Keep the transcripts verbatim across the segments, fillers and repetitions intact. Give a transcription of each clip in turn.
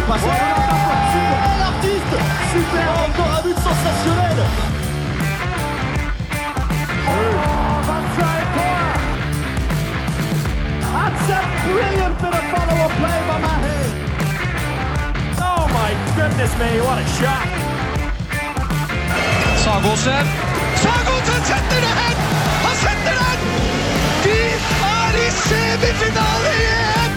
passe à super. L'artiste, super, encore un but sensationnel. That's a brilliant bit of follow-up play by Mahe. Oh my goodness me, what a shot. Sagosen. Sagosen setter det hen! Han setter den! De er i semifinale igjen!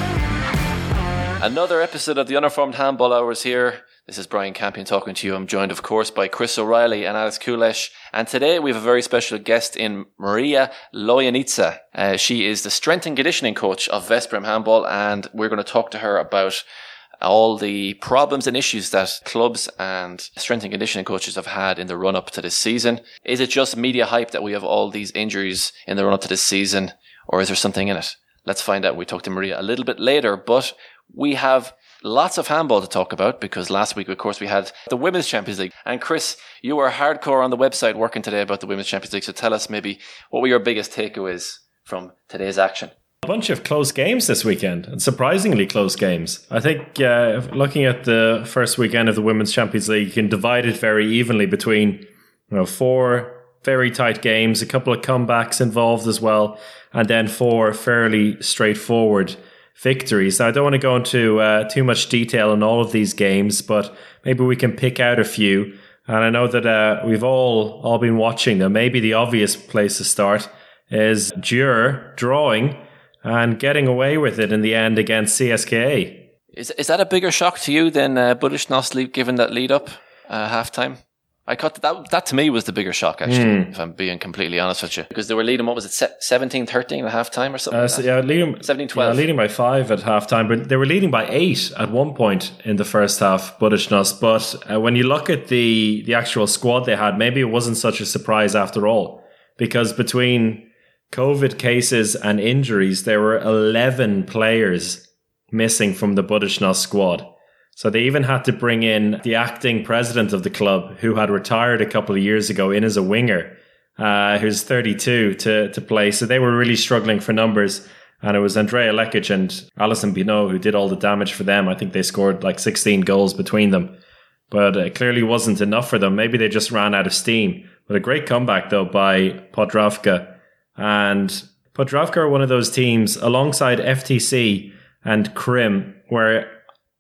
Another episode of the Uninformed Handball Hours here. This is Brian Campion talking to you. I'm joined, of course, by Chris O'Reilly and Alex Kulesh. And today we have a very special guest in Maria Lojanitsa. Uh, she is the strength and conditioning coach of Veszprém Handball, and we're going to talk to her about all the problems and issues that clubs and strength and conditioning coaches have had in the run-up to this season. Is it just media hype that we have all these injuries in the run-up to this season, or is there something in it? Let's find out. We talk to Maria a little bit later, but we have lots of handball to talk about because last week, of course, we had the Women's Champions League. And Chris, you were hardcore on the website working today about the Women's Champions League. So tell us maybe what were your biggest takeaways from today's action? A bunch of close games this weekend, and surprisingly close games. I think uh, looking at the first weekend of the Women's Champions League, you can divide it very evenly between you know four very tight games, a couple of comebacks involved as well, and then four fairly straightforward victories. Now, I don't want to go into uh, too much detail on all of these games, but maybe we can pick out a few. And I know that uh, we've all all been watching them. Maybe the obvious place to start is Djur drawing and getting away with it in the end against C S K A. Is is that a bigger shock to you than uh, Budućnost given that lead up uh, half time? I caught that, that to me was the bigger shock, actually, mm. if I'm being completely honest with you. Because they were leading, what was it, seventeen thirteen at half time or something? Uh, like so, yeah, leading, seventeen twelve. Yeah, leading by five at half time, but they were leading by eight at one point in the first half, Budućnost. But uh, when you look at the, the actual squad they had, maybe it wasn't such a surprise after all. Because between COVID cases and injuries, there were eleven players missing from the Budućnost squad. So they even had to bring in the acting president of the club, who had retired a couple of years ago, in as a winger, uh, who's thirty-two, to, to play. So they were really struggling for numbers. And it was Andrea Lekic and Alison Binot who did all the damage for them. I think they scored like sixteen goals between them. But it clearly wasn't enough for them. Maybe they just ran out of steam. But a great comeback, though, by Podravka. And Podravka are one of those teams, alongside F T C and Krim, where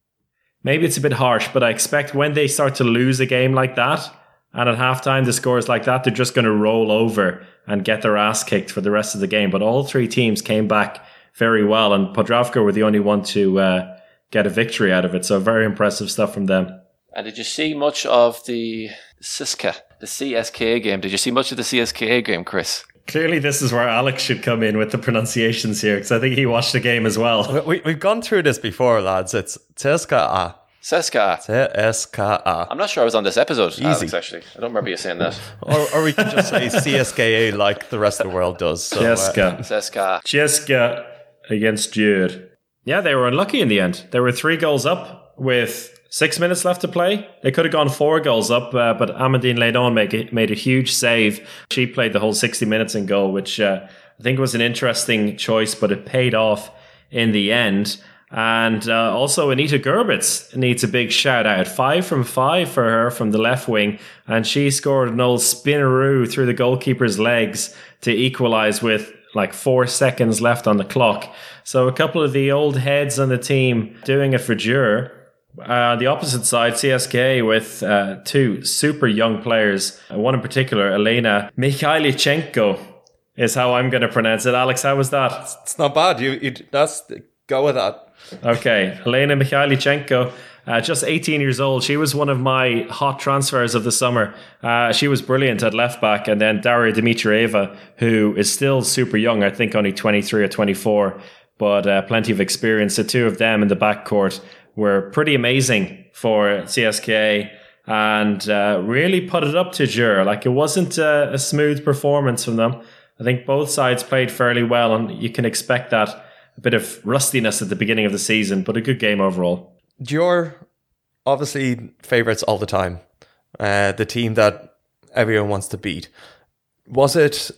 maybe it's a bit harsh, but I expect when they start to lose a game like that, and at halftime the score is like that, they're just going to roll over and get their ass kicked for the rest of the game. But all three teams came back very well, and Podravka were the only one to uh, get a victory out of it. So very impressive stuff from them. And did you see much of the C S K A, the C S K A game? Did you see much of the C S K A game, Chris? Clearly, this is where Alex should come in with the pronunciations here, because I think he watched the game as well. We, we've gone through this before, lads. It's C S K A. C S K A. C S K A. I'm not sure I was on this episode, Easy. Alex, actually. I don't remember you saying that. or, or we can just say C S K A like the rest of the world does. So, C S K A. Uh, C S K A. C S K A against Djur. Yeah, they were unlucky in the end. They were three goals up with six minutes left to play. They could have gone four goals up, uh, but Amandine Leydon made a, made a huge save. She played the whole sixty minutes in goal, which uh, I think was an interesting choice, but it paid off in the end. And uh, also Anita Gerbitz needs a big shout out. Five from five for her from the left wing, and she scored an old spinneroo through the goalkeeper's legs to equalise with like four seconds left on the clock. So a couple of the old heads on the team doing it for Djur. Uh, the opposite side, C S K A, with uh, two super young players. Uh, one in particular, Elena Mikhailichenko, is how I'm going to pronounce it. Alex, how was that? It's not bad. You, you that's go with that. Okay, Elena Mikhailichenko, uh, just eighteen years old. She was one of my hot transfers of the summer. Uh, she was brilliant at left back. And then Daria Dimitrieva, who is still super young, I think only twenty-three or twenty-four, but uh, plenty of experience. The two of them in the backcourt were pretty amazing for C S K A and uh, really put it up to Djur. Like, it wasn't a, a smooth performance from them. I think both sides played fairly well, and you can expect that, a bit of rustiness at the beginning of the season, but a good game overall. Djur, obviously favourites all the time. Uh, the team that everyone wants to beat. Was it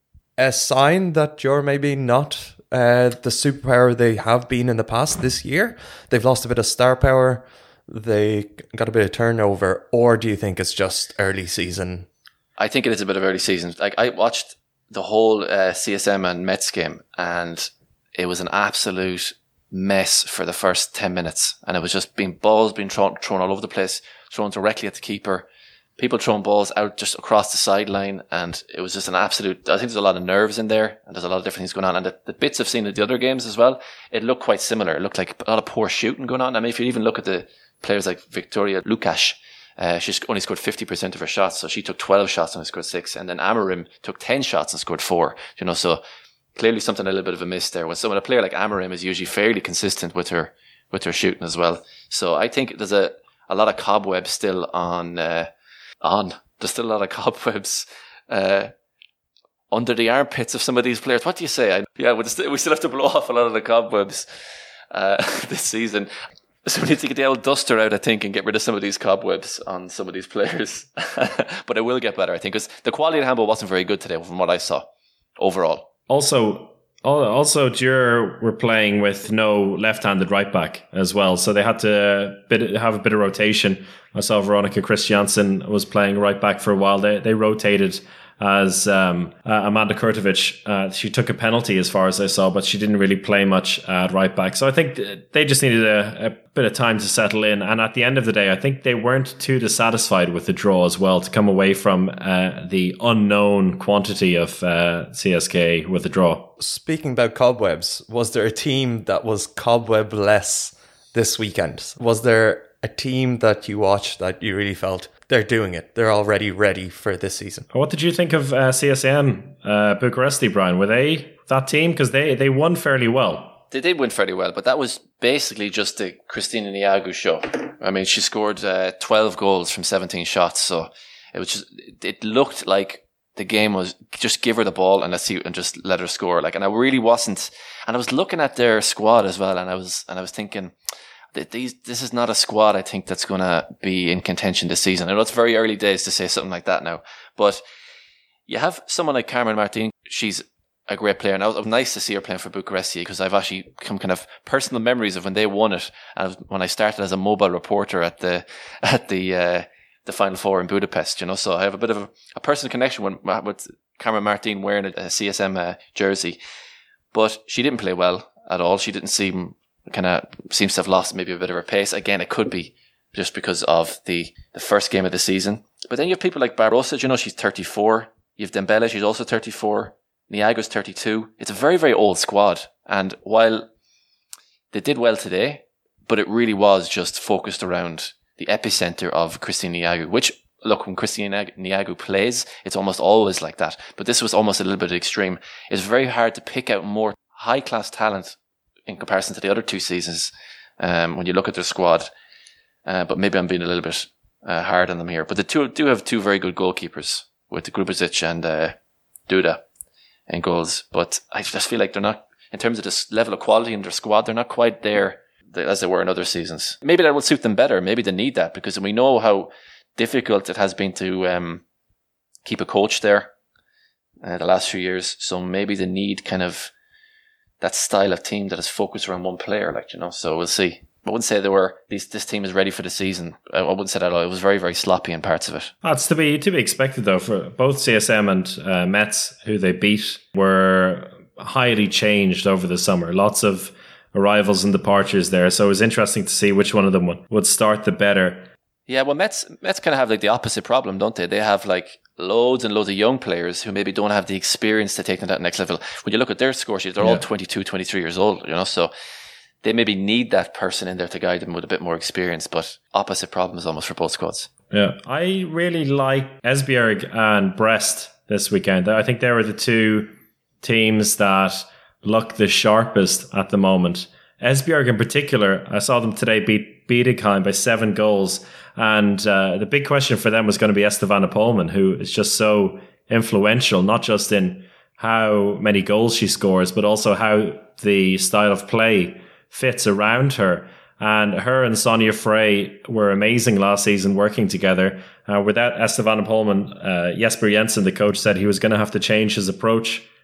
a sign that Djur maybe not uh, the superpower they have been in the past this year? They've lost a bit of star power. they got a bit of turnover, or do you think it's just early season? I think it is a bit of early season. Like, I watched the whole uh, C S M and Mets game, and it was an absolute mess for the first ten minutes. And it was just being balls being thrown, thrown all over the place, thrown directly at the keeper, people throwing balls out just across the sideline. And it was just an absolute, I think there's a lot of nerves in there, and there's a lot of different things going on. And the, the bits I've seen at the other games as well, it looked quite similar. It looked like a lot of poor shooting going on. I mean, if you even look at the players like Victoria Lukács, Uh, she only scored fifty percent of her shots, so she took twelve shots and scored six. And then Amorim took ten shots and scored four. You know, so clearly something a little bit of a miss there. When someone, a player like Amorim is usually fairly consistent with her with her shooting as well. So I think there's a, a lot of cobwebs still on uh, on. There's still a lot of cobwebs uh, under the armpits of some of these players. What do you say? I, yeah, we still, we still have to blow off a lot of the cobwebs uh, this season. So we need to get the old duster out, I think, and get rid of some of these cobwebs on some of these players. But it will get better, I think, because the quality of the handball wasn't very good today from what I saw overall. Also, also, Dure were playing with no left-handed right back as well, so they had to bit, have a bit of rotation. I saw Veronica Christiansen was playing right back for a while. They they rotated as um, uh, Amanda Kurtovic. Uh, she took a penalty as far as I saw, but she didn't really play much at right back. So I think they just needed a, a bit of time to settle in. And at the end of the day, I think they weren't too dissatisfied with the draw as well, to come away from uh, the unknown quantity of uh, C S K with the draw. Speaking about cobwebs, was there a team that was cobweb-less this weekend? Was there a team that you watched that you really felt they're doing it, they're already ready for this season? What did you think of uh, C S M uh, Bucharesti, Brian? Were they that team? Because they, they won fairly well. They did win fairly well, but that was basically just the Christina Niagu show. I mean, she scored uh, twelve goals from seventeen shots, so it was just, it looked like the game was just give her the ball and let's see, and just let her score. Like, and I really wasn't. And I was looking at their squad as well, and I was and I was thinking, These, this is not a squad, I think, that's going to be in contention this season. I know it's very early days to say something like that now, but you have someone like Carmen Martin. She's a great player, and it was nice to see her playing for Bucharesti, because I've actually come kind of personal memories of when they won it, and when I started as a mobile reporter at the at the uh, the Final Four in Budapest. You know, so I have a bit of a, a personal connection with, with Carmen Martin wearing a, a C S M uh, jersey, but she didn't play well at all. She didn't seem. Kind of seems to have lost maybe a bit of her pace. Again, it could be just because of the, the first game of the season. But then you have people like Barrosa, you know, she's thirty-four. You have Dembele, she's also thirty-four. Niagu's thirty-two. It's a very, very old squad. And while they did well today, but it really was just focused around the epicenter of Christine Niagu, which, look, when Christine Niagu plays, it's almost always like that. But this was almost a little bit extreme. It's very hard to pick out more high-class talent in comparison to the other two seasons, um, when you look at their squad. Uh, but maybe I'm being a little bit uh, hard on them here. But the two do have two very good goalkeepers, with Grubizic and uh, Duda in goals. But I just feel like they're not, in terms of this level of quality in their squad, they're not quite there as they were in other seasons. Maybe that will suit them better. Maybe they need that, because we know how difficult it has been to um, keep a coach there uh, the last few years. So maybe they need kind of that style of team that is focused around one player, like, you know, so we'll see. I wouldn't say they were, these, this team is ready for the season. I wouldn't say that at all. It was very, very sloppy in parts of it. That's to be to be expected, though, for both C S M and uh, Mets, who they beat, were highly changed over the summer. Lots of arrivals and departures there. So it was interesting to see which one of them would, would start the better. Yeah, well, Mets Mets kind of have like the opposite problem, don't they? They have like loads and loads of young players who maybe don't have the experience to take them to that next level. When you look at their score sheet, they're yeah. all twenty-two, twenty-three years old, you know, so they maybe need that person in there to guide them with a bit more experience, but opposite problems almost for both squads. Yeah, I really like Esbjerg and Brest this weekend. I think they were the two teams that look the sharpest at the moment. Esbjerg in particular, I saw them today beat Bietigheim by seven goals. And uh, the big question for them was going to be Estevana Polman, who is just so influential, not just in how many goals she scores, but also how the style of play fits around her. And her and Sonia Frey were amazing last season working together. Uh, without Estevana Polman, uh, Jesper Jensen, the coach, said he was going to have to change his approach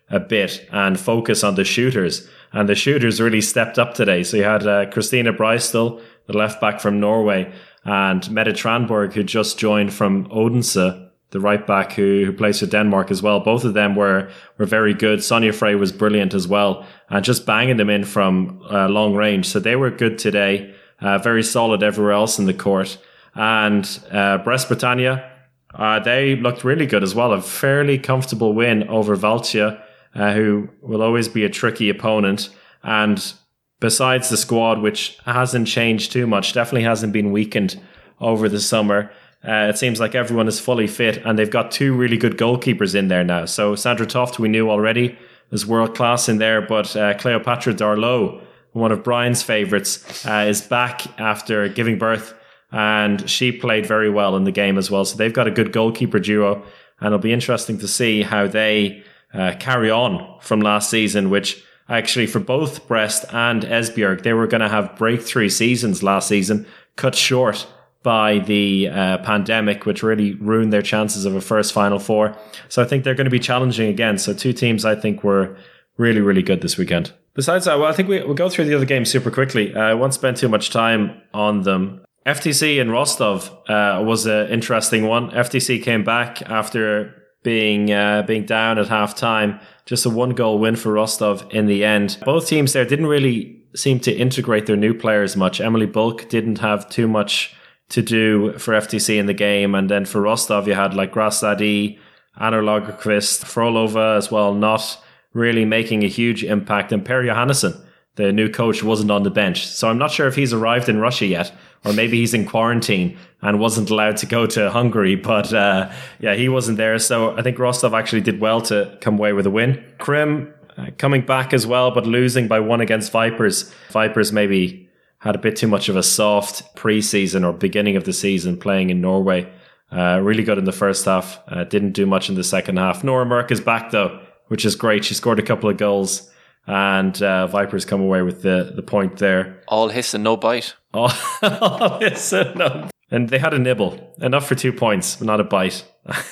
a bit and focus on the shooters. And the shooters really stepped up today. So you had uh, Christina Breistel, the left back from Norway, and Mette Tranborg, who just joined from Odense, the right back who, who plays for Denmark as well. Both of them were, were very good. Sonia Frey was brilliant as well, and just banging them in from uh, long range. So they were good today. Uh, very solid everywhere else in the court. And uh, Brest Britannia, uh, they looked really good as well. A fairly comfortable win over Valtia, uh, who will always be a tricky opponent. And besides the squad, which hasn't changed too much, definitely hasn't been weakened over the summer, uh, it seems like everyone is fully fit, and they've got two really good goalkeepers in there now. So Sandra Toft, we knew already, is world class in there, but uh, Cleopatra Darlot, one of Brian's favourites, uh, is back after giving birth, and she played very well in the game as well. So they've got a good goalkeeper duo, and it'll be interesting to see how they uh, carry on from last season, which actually for both Brest and Esbjerg, they were going to have breakthrough seasons last season, cut short by the uh, pandemic, which really ruined their chances of a first Final Four. So I think they're going to be challenging again. So two teams I think were really, really good this weekend. Besides that, well, I think we, we'll go through the other games super quickly. Uh, I won't spend too much time on them. F T C in Rostov uh, was an interesting one. F T C came back after being uh, being down at half time. Just a one goal win for Rostov in the end. Both teams there didn't really seem to integrate their new players much. Emily Bulk didn't have too much to do for F T C in the game. And then for Rostov, you had like Grasadi, Anna Lagerqvist, Frolova as well, not really making a huge impact. And Per Johannesson, the new coach, wasn't on the bench. So I'm not sure if he's arrived in Russia yet, or maybe he's in quarantine and wasn't allowed to go to Hungary. But uh, yeah, he wasn't there. So I think Rostov actually did well to come away with a win. Krim uh, coming back as well, but losing by one against Vipers. Vipers maybe had a bit too much of a soft pre-season or beginning of the season playing in Norway. Uh, really good in the first half. Uh, didn't do much in the second half. Nora Merck is back though, which is great. She scored a couple of goals, and uh, Vipers come away with the, the point there. All hiss and no bite. All, all hiss and no. And they had a nibble. Enough for two points, but not a bite.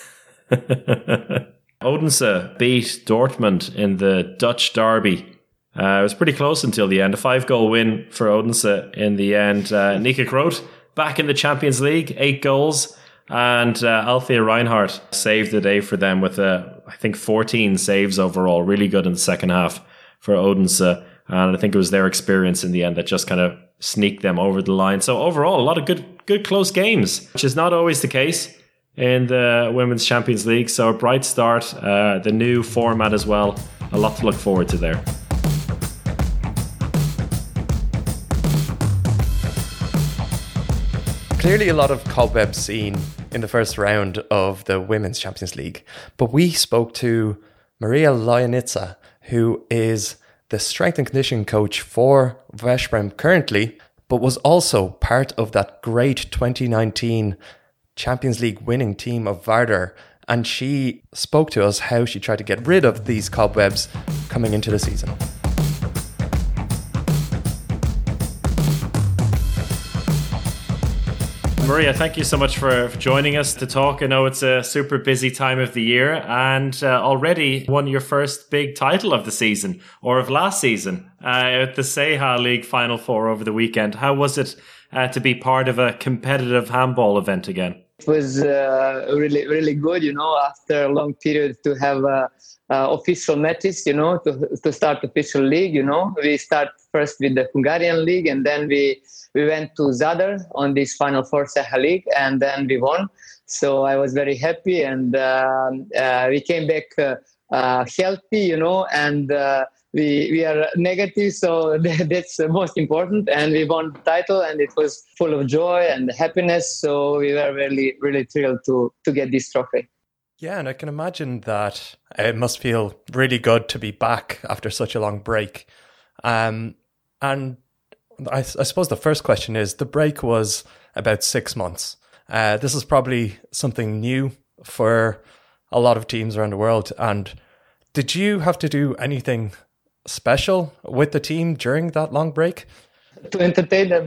Odense beat Dortmund in the Dutch derby. Uh, it was pretty close until the end. A five-goal win for Odense in the end. Uh, Nika Groth back in the Champions League, eight goals. And uh, Althea Reinhardt saved the day for them with, uh, I think, fourteen saves overall. Really good in the second half for Odense. And I think it was their experience in the end that just kind of sneaked them over the line. So overall, a lot of good, good close games, which is not always the case in the Women's Champions League. So a bright start, uh, the new format as well. A lot to look forward to there. Clearly a lot of cobwebs seen in the first round of the Women's Champions League. But we spoke to Maria Lionitsa, who is the strength and conditioning coach for Veszprem currently, but was also part of that great twenty nineteen Champions League winning team of Vardar. And she spoke to us how she tried to get rid of these cobwebs coming into the season. Maria, thank you so much for joining us to talk. I know it's a super busy time of the year, and uh, already won your first big title of the season, or of last season, uh, at the Seha League Final Four over the weekend. How was it uh, to be part of a competitive handball event again? It was uh, really, really good, you know, after a long period to have uh, uh, official matches, you know, to, to start official league, you know. We start first with the Hungarian league, and then we We went to Zadar on this Final Four Seha League, and then we won. So I was very happy, and uh, uh, we came back uh, uh, healthy, you know, and uh, we we are negative, so that's the most important. And we won the title, and it was full of joy and happiness. So we were really, really thrilled to to get this trophy. Yeah, and I can imagine that it must feel really good to be back after such a long break. Um, and I, I suppose the first question is, the break was about six months. Uh, this is probably something new for a lot of teams around the world. And did you have to do anything special with the team during that long break? To entertain them.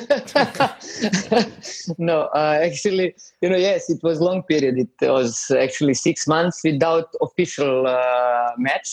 No, uh, actually, you know, yes, it was long period. It was actually six months without official uh, match.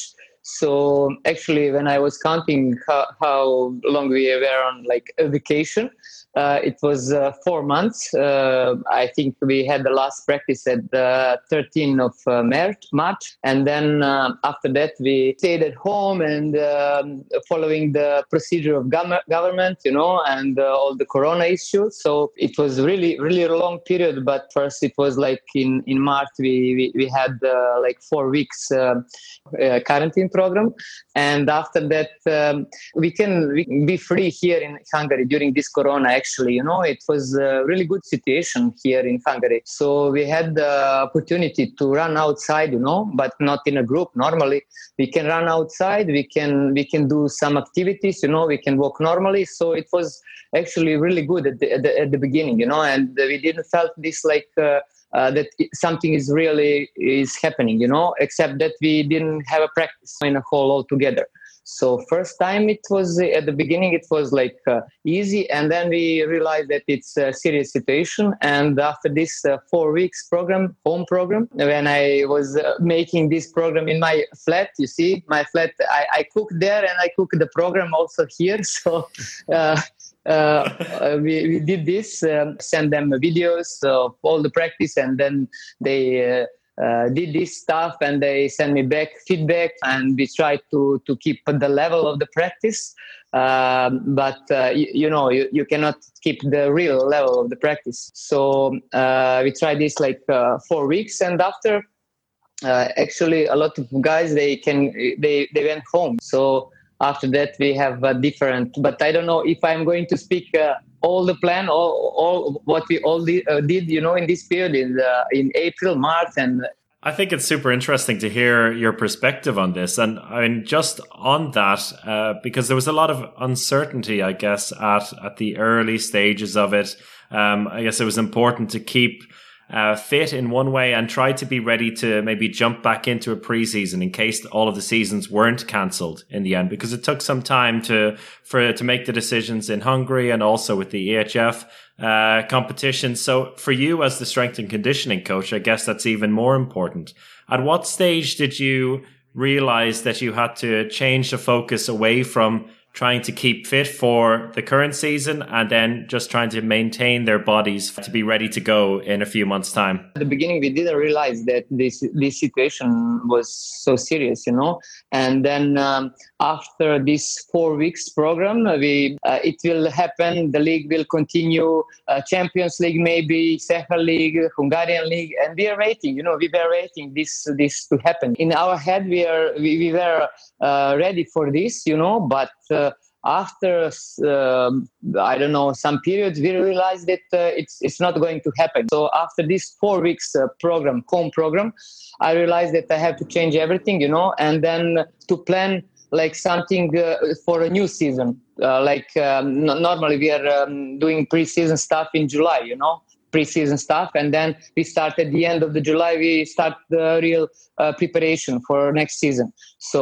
So actually, when I was counting how, how long we were on like a vacation, uh, it was uh, four months. Uh, I think we had the last practice at the thirteenth of uh, March, March, and then uh, after that we stayed at home and um, following the procedure of gov- government, you know, and uh, all the Corona issues. So it was really, really a long period. But first, it was like in in March we we, we had uh, like four weeks uh, uh, quarantine program, and after that um, we can we can be free here in Hungary during this Corona. Actually, you know, it was a really good situation here in Hungary. So we had the opportunity to run outside, you know, but not in a group. Normally, we can run outside. We can we can do some activities, you know. We can walk normally. So it was actually really good at the at the, at the beginning, you know, and we didn't felt this like. Uh, Uh, that something is really is happening, you know, except that we didn't have a practice in a whole altogether. So first time it was at the beginning, it was like uh, easy. And then we realized that it's a serious situation. And after this uh, four weeks program, home program, when I was uh, making this program in my flat, you see, my flat, I, I cook there and I cook the program also here. So uh, Uh, we, we did this, um, send them videos of all the practice, and then they uh, uh, did this stuff and they send me back feedback, and we try to, to keep the level of the practice. Um, but, uh, you, you know, you, you cannot keep the real level of the practice. So uh, we tried this like uh, four weeks, and after, uh, actually, a lot of guys, they can they, they went home. So after that, we have a different, but I don't know if I'm going to speak uh, all the plan, all, all what we all did, uh, did, you know, in this period, in, uh, in April, March. And I think it's super interesting to hear your perspective on this. And I mean, just on that, uh, because there was a lot of uncertainty, I guess, at, at the early stages of it. Um, I guess it was important to keep Uh, fit in one way and try to be ready to maybe jump back into a preseason in case all of the seasons weren't cancelled in the end, because it took some time to for to make the decisions in Hungary and also with the E H F uh, competition. So for you as the strength and conditioning coach, I guess that's even more important. At what stage did you realize that you had to change the focus away from trying to keep fit for the current season and then just trying to maintain their bodies to be ready to go in a few months' time? At the beginning, we didn't realize that this this situation was so serious, you know. And then um, after this four weeks program, we uh, it will happen. The league will continue. Uh, Champions League, maybe Sahel League, Hungarian League, and we are waiting. You know, we were waiting this this to happen. In our head, we are we, we were uh, ready for this, you know, but. Uh, After uh, I don't know some periods, we realized that uh, it's it's not going to happen. So after this four weeks uh, program, home program, I realized that I have to change everything, you know, and then to plan like something uh, for a new season. Uh, like um, n- normally we are um, doing pre-season stuff in July, you know. Pre-season stuff, and then we start at the end of the July. We start the real uh, preparation for next season. So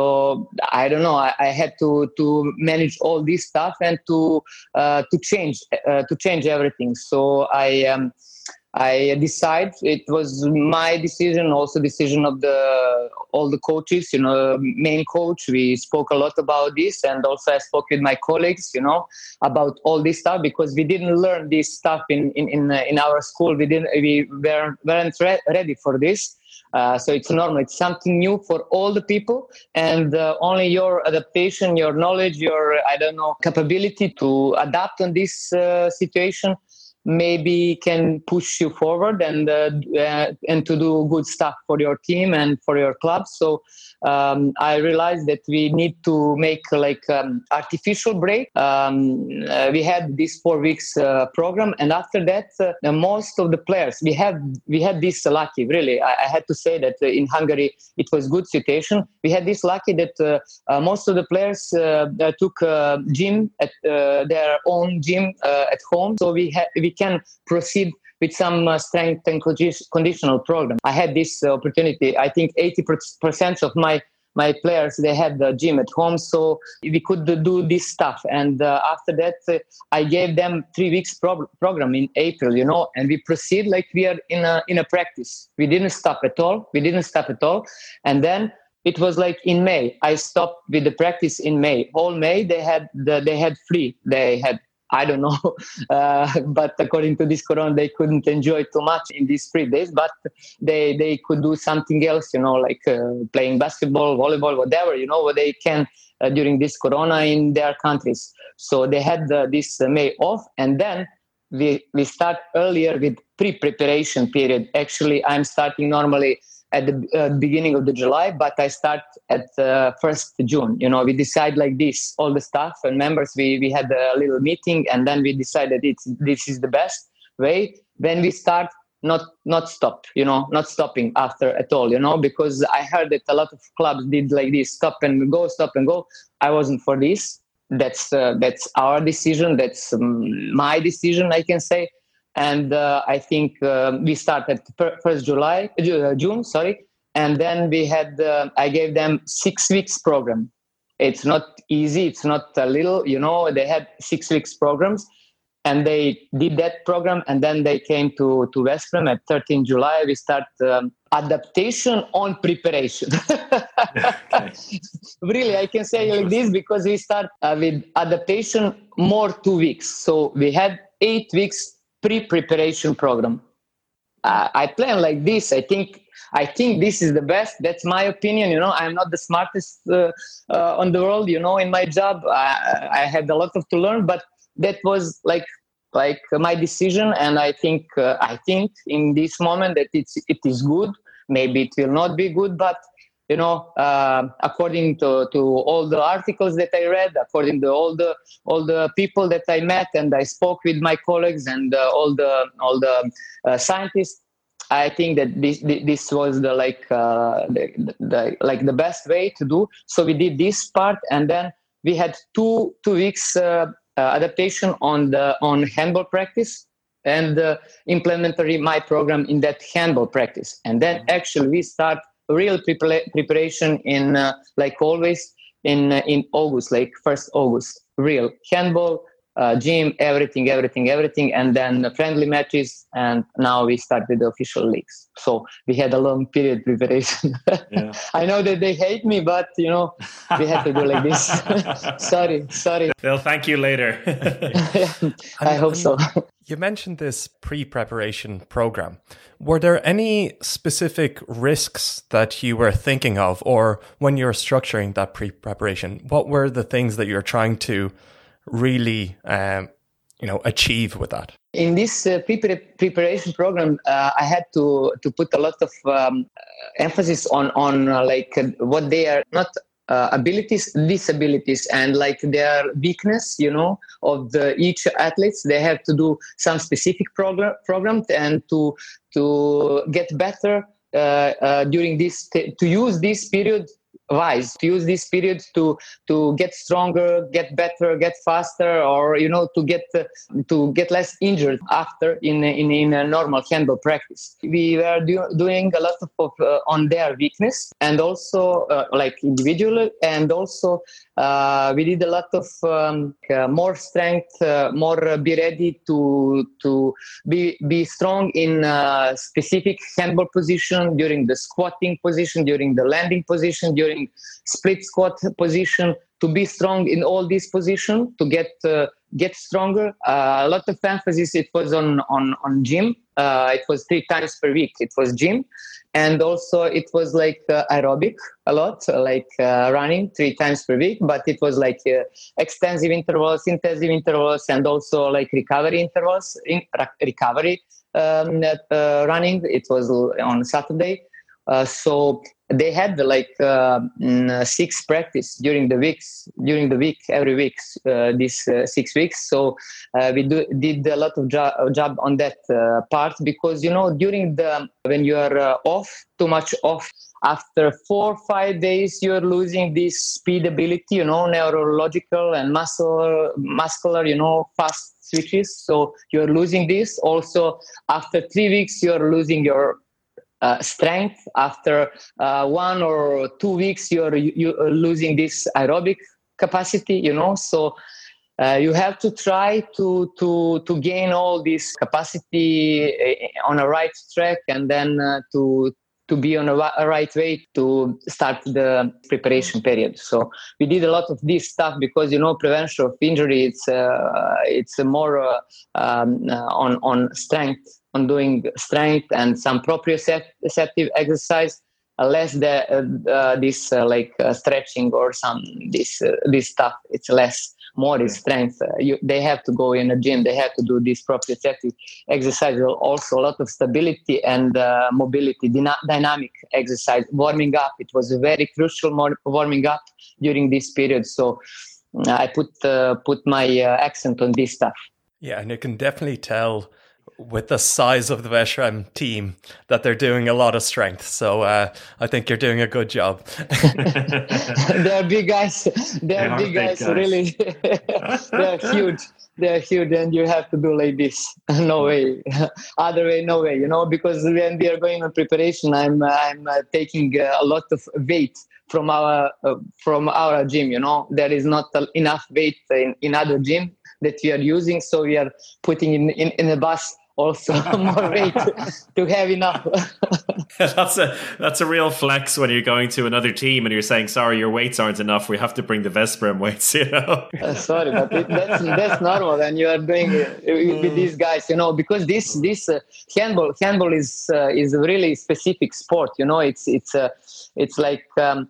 I don't know. I, I had to to manage all this stuff and to uh, to change uh, to change everything. So I um, I decided it was my decision, also decision of the all the coaches. You know, main coach. We spoke a lot about this, and also I spoke with my colleagues. You know, about all this stuff, because we didn't learn this stuff in in in, uh, in our school. We didn't. We weren't, weren't re- ready for this. Uh, so it's normal. It's something new for all the people, and uh, only your adaptation, your knowledge, your I don't know capability to adapt on this uh, situation maybe can push you forward and uh, uh, and to do good stuff for your team and for your club. So um, I realized that we need to make like um, artificial break. Um, uh, we had this four weeks uh, program, and after that, uh, most of the players we had we had this lucky. Really, I, I had to say that uh, in Hungary it was good situation. We had this lucky that uh, uh, most of the players uh, took uh, gym at uh, their own gym uh, at home, so we had we can proceed with some uh, strength and conditional program. I had this uh, opportunity. I think eighty percent of my my players, they had the gym at home, so we could do this stuff. And uh, after that, uh, I gave them three weeks pro- program in April, you know, and we proceed like we are in a in a practice. We didn't stop at all. We didn't stop at all. And then it was like in May. I stopped with the practice in May. Whole May they had the, they had free. They had, I don't know, uh, but according to this corona, they couldn't enjoy too much in these three days. But they they could do something else, you know, like uh, playing basketball, volleyball, whatever, you know, what they can uh, during this corona in their countries. So they had uh, this uh, May off, and then we we start earlier with pre-preparation period. Actually, I'm starting normally at the uh, beginning of the July, but I start at uh, first June. You know, we decide like this, all the staff and members, we, we had a little meeting, and then we decided it's, this is the best way. Then we start not, not stop, you know, not stopping after at all, you know, because I heard that a lot of clubs did like this, stop and go, stop and go. I wasn't for this. That's, uh, that's our decision. That's um, my decision, I can say. And uh, I think uh, we started first July, uh, June, sorry, and then we had. Uh, I gave them six weeks program. It's not easy. It's not a little. You know, they had six weeks programs, and they did that program, and then they came to to West Brom at thirteenth July. We start um, adaptation on preparation. Okay. Really, I can say like this because we start uh, with adaptation more two weeks. So we had eight weeks. Pre-preparation program. Uh, I plan like this. I think I think this is the best. That's my opinion. You know, I'm not the smartest uh, uh, on the world. You know, in my job, I, I had a lot of to learn, but that was like like my decision. And I think uh, I think in this moment that it's it is good. Maybe it will not be good, but you know, uh, according to, to all the articles that I read, according to all the all the people that I met and I spoke with my colleagues and uh, all the all the uh, scientists, I think that this this was the like uh, the, the like the best way to do. So we did this part, and then we had two two weeks uh, uh, adaptation on the on handball practice and uh, implementing my program in that handball practice, and then actually we start. Real prepara- preparation in uh, like always in uh, in August, like first August. Real handball, uh, gym, everything, everything, everything, and then friendly matches. And now we started the official leagues. So we had a long period preparation. Yeah. I know that they hate me, but you know we have to do like this. sorry, sorry. They'll thank you later. I hope so. You mentioned this pre-preparation program. Were there any specific risks that you were thinking of, or when you were structuring that pre-preparation, what were the things that you're trying to really, um, you know, achieve with that? In this uh, pre- preparation program, uh, I had to to put a lot of um, emphasis on on uh, like uh, what they are not. Uh, abilities, disabilities, and like their weakness, you know, of the each athletes. They have to do some specific program, program and to to get better uh, uh, during this, t- to use this period wise, to use this period to to get stronger, get better, get faster, or you know, to get uh, to get less injured after in in in a normal handball practice. We were do, doing a lot of uh, on their weakness, and also uh, like individual, and also uh, we did a lot of um, uh, more strength, uh, more uh, be ready to to be be strong in a specific handball position, during the squatting position, during the landing position, during split squat position, to be strong in all these positions, to get uh, get stronger. Uh, a lot of emphasis it was on on on gym. Uh, it was three times per week. It was gym, and also it was like uh, aerobic a lot, like uh, running three times per week. But it was like uh, extensive intervals, intensive intervals, and also like recovery intervals. In recovery um, uh, running. It was on Saturday. Uh, so they had like uh, six practice during the weeks, during the week, every week, uh, these uh, six weeks. So uh, we do, did a lot of jo- job on that uh, part, because, you know, during the, when you are uh, off, too much off, after four, five days, you're losing this speed ability, you know, neurological and muscle, muscular, you know, fast switches. So you're losing this. Also, after three weeks, you're losing your Uh, strength. After uh, one or two weeks, you're you're losing this aerobic capacity, you know. So uh, you have to try to to to gain all this capacity on a right track, and then uh, to to be on a, a right way to start the preparation period. So we did a lot of this stuff because, you know, prevention of injury, it's uh, it's more uh, um, uh, on, on strength, on doing strength and some proprioceptive exercise, uh, less the, uh, uh, this uh, like uh, stretching or some this uh, this stuff. It's less. More is strength. Uh, you, they have to go in a gym. They have to do this proprioceptive exercise. Also, a lot of stability and uh, mobility, dyna- dynamic exercise. Warming up. It was a very crucial more warming up during this period. So uh, I put uh, put my uh, accent on this stuff. Yeah, and you can definitely tell with the size of the Veszprém team that they're doing a lot of strength. So uh, I think you're doing a good job. They're big guys. They're they big, big guys, guys, really. They're huge. They're huge, and you have to do like this. No way. Other way, no way. You know, because when we are going on preparation, I'm I'm uh, taking uh, a lot of weight from our uh, from our gym. You know, there is not enough weight in, in other gym that we are using, so we are putting in in, in a bus also more weight to have enough. that's a that's a real flex when you're going to another team and you're saying, sorry, your weights aren't enough, we have to bring the Veszprém weights, you know. uh, sorry, but it, that's that's normal, and you are doing uh, with, with these guys, you know, because this this uh, handball handball is uh, is a really specific sport, you know. It's it's uh, it's like um,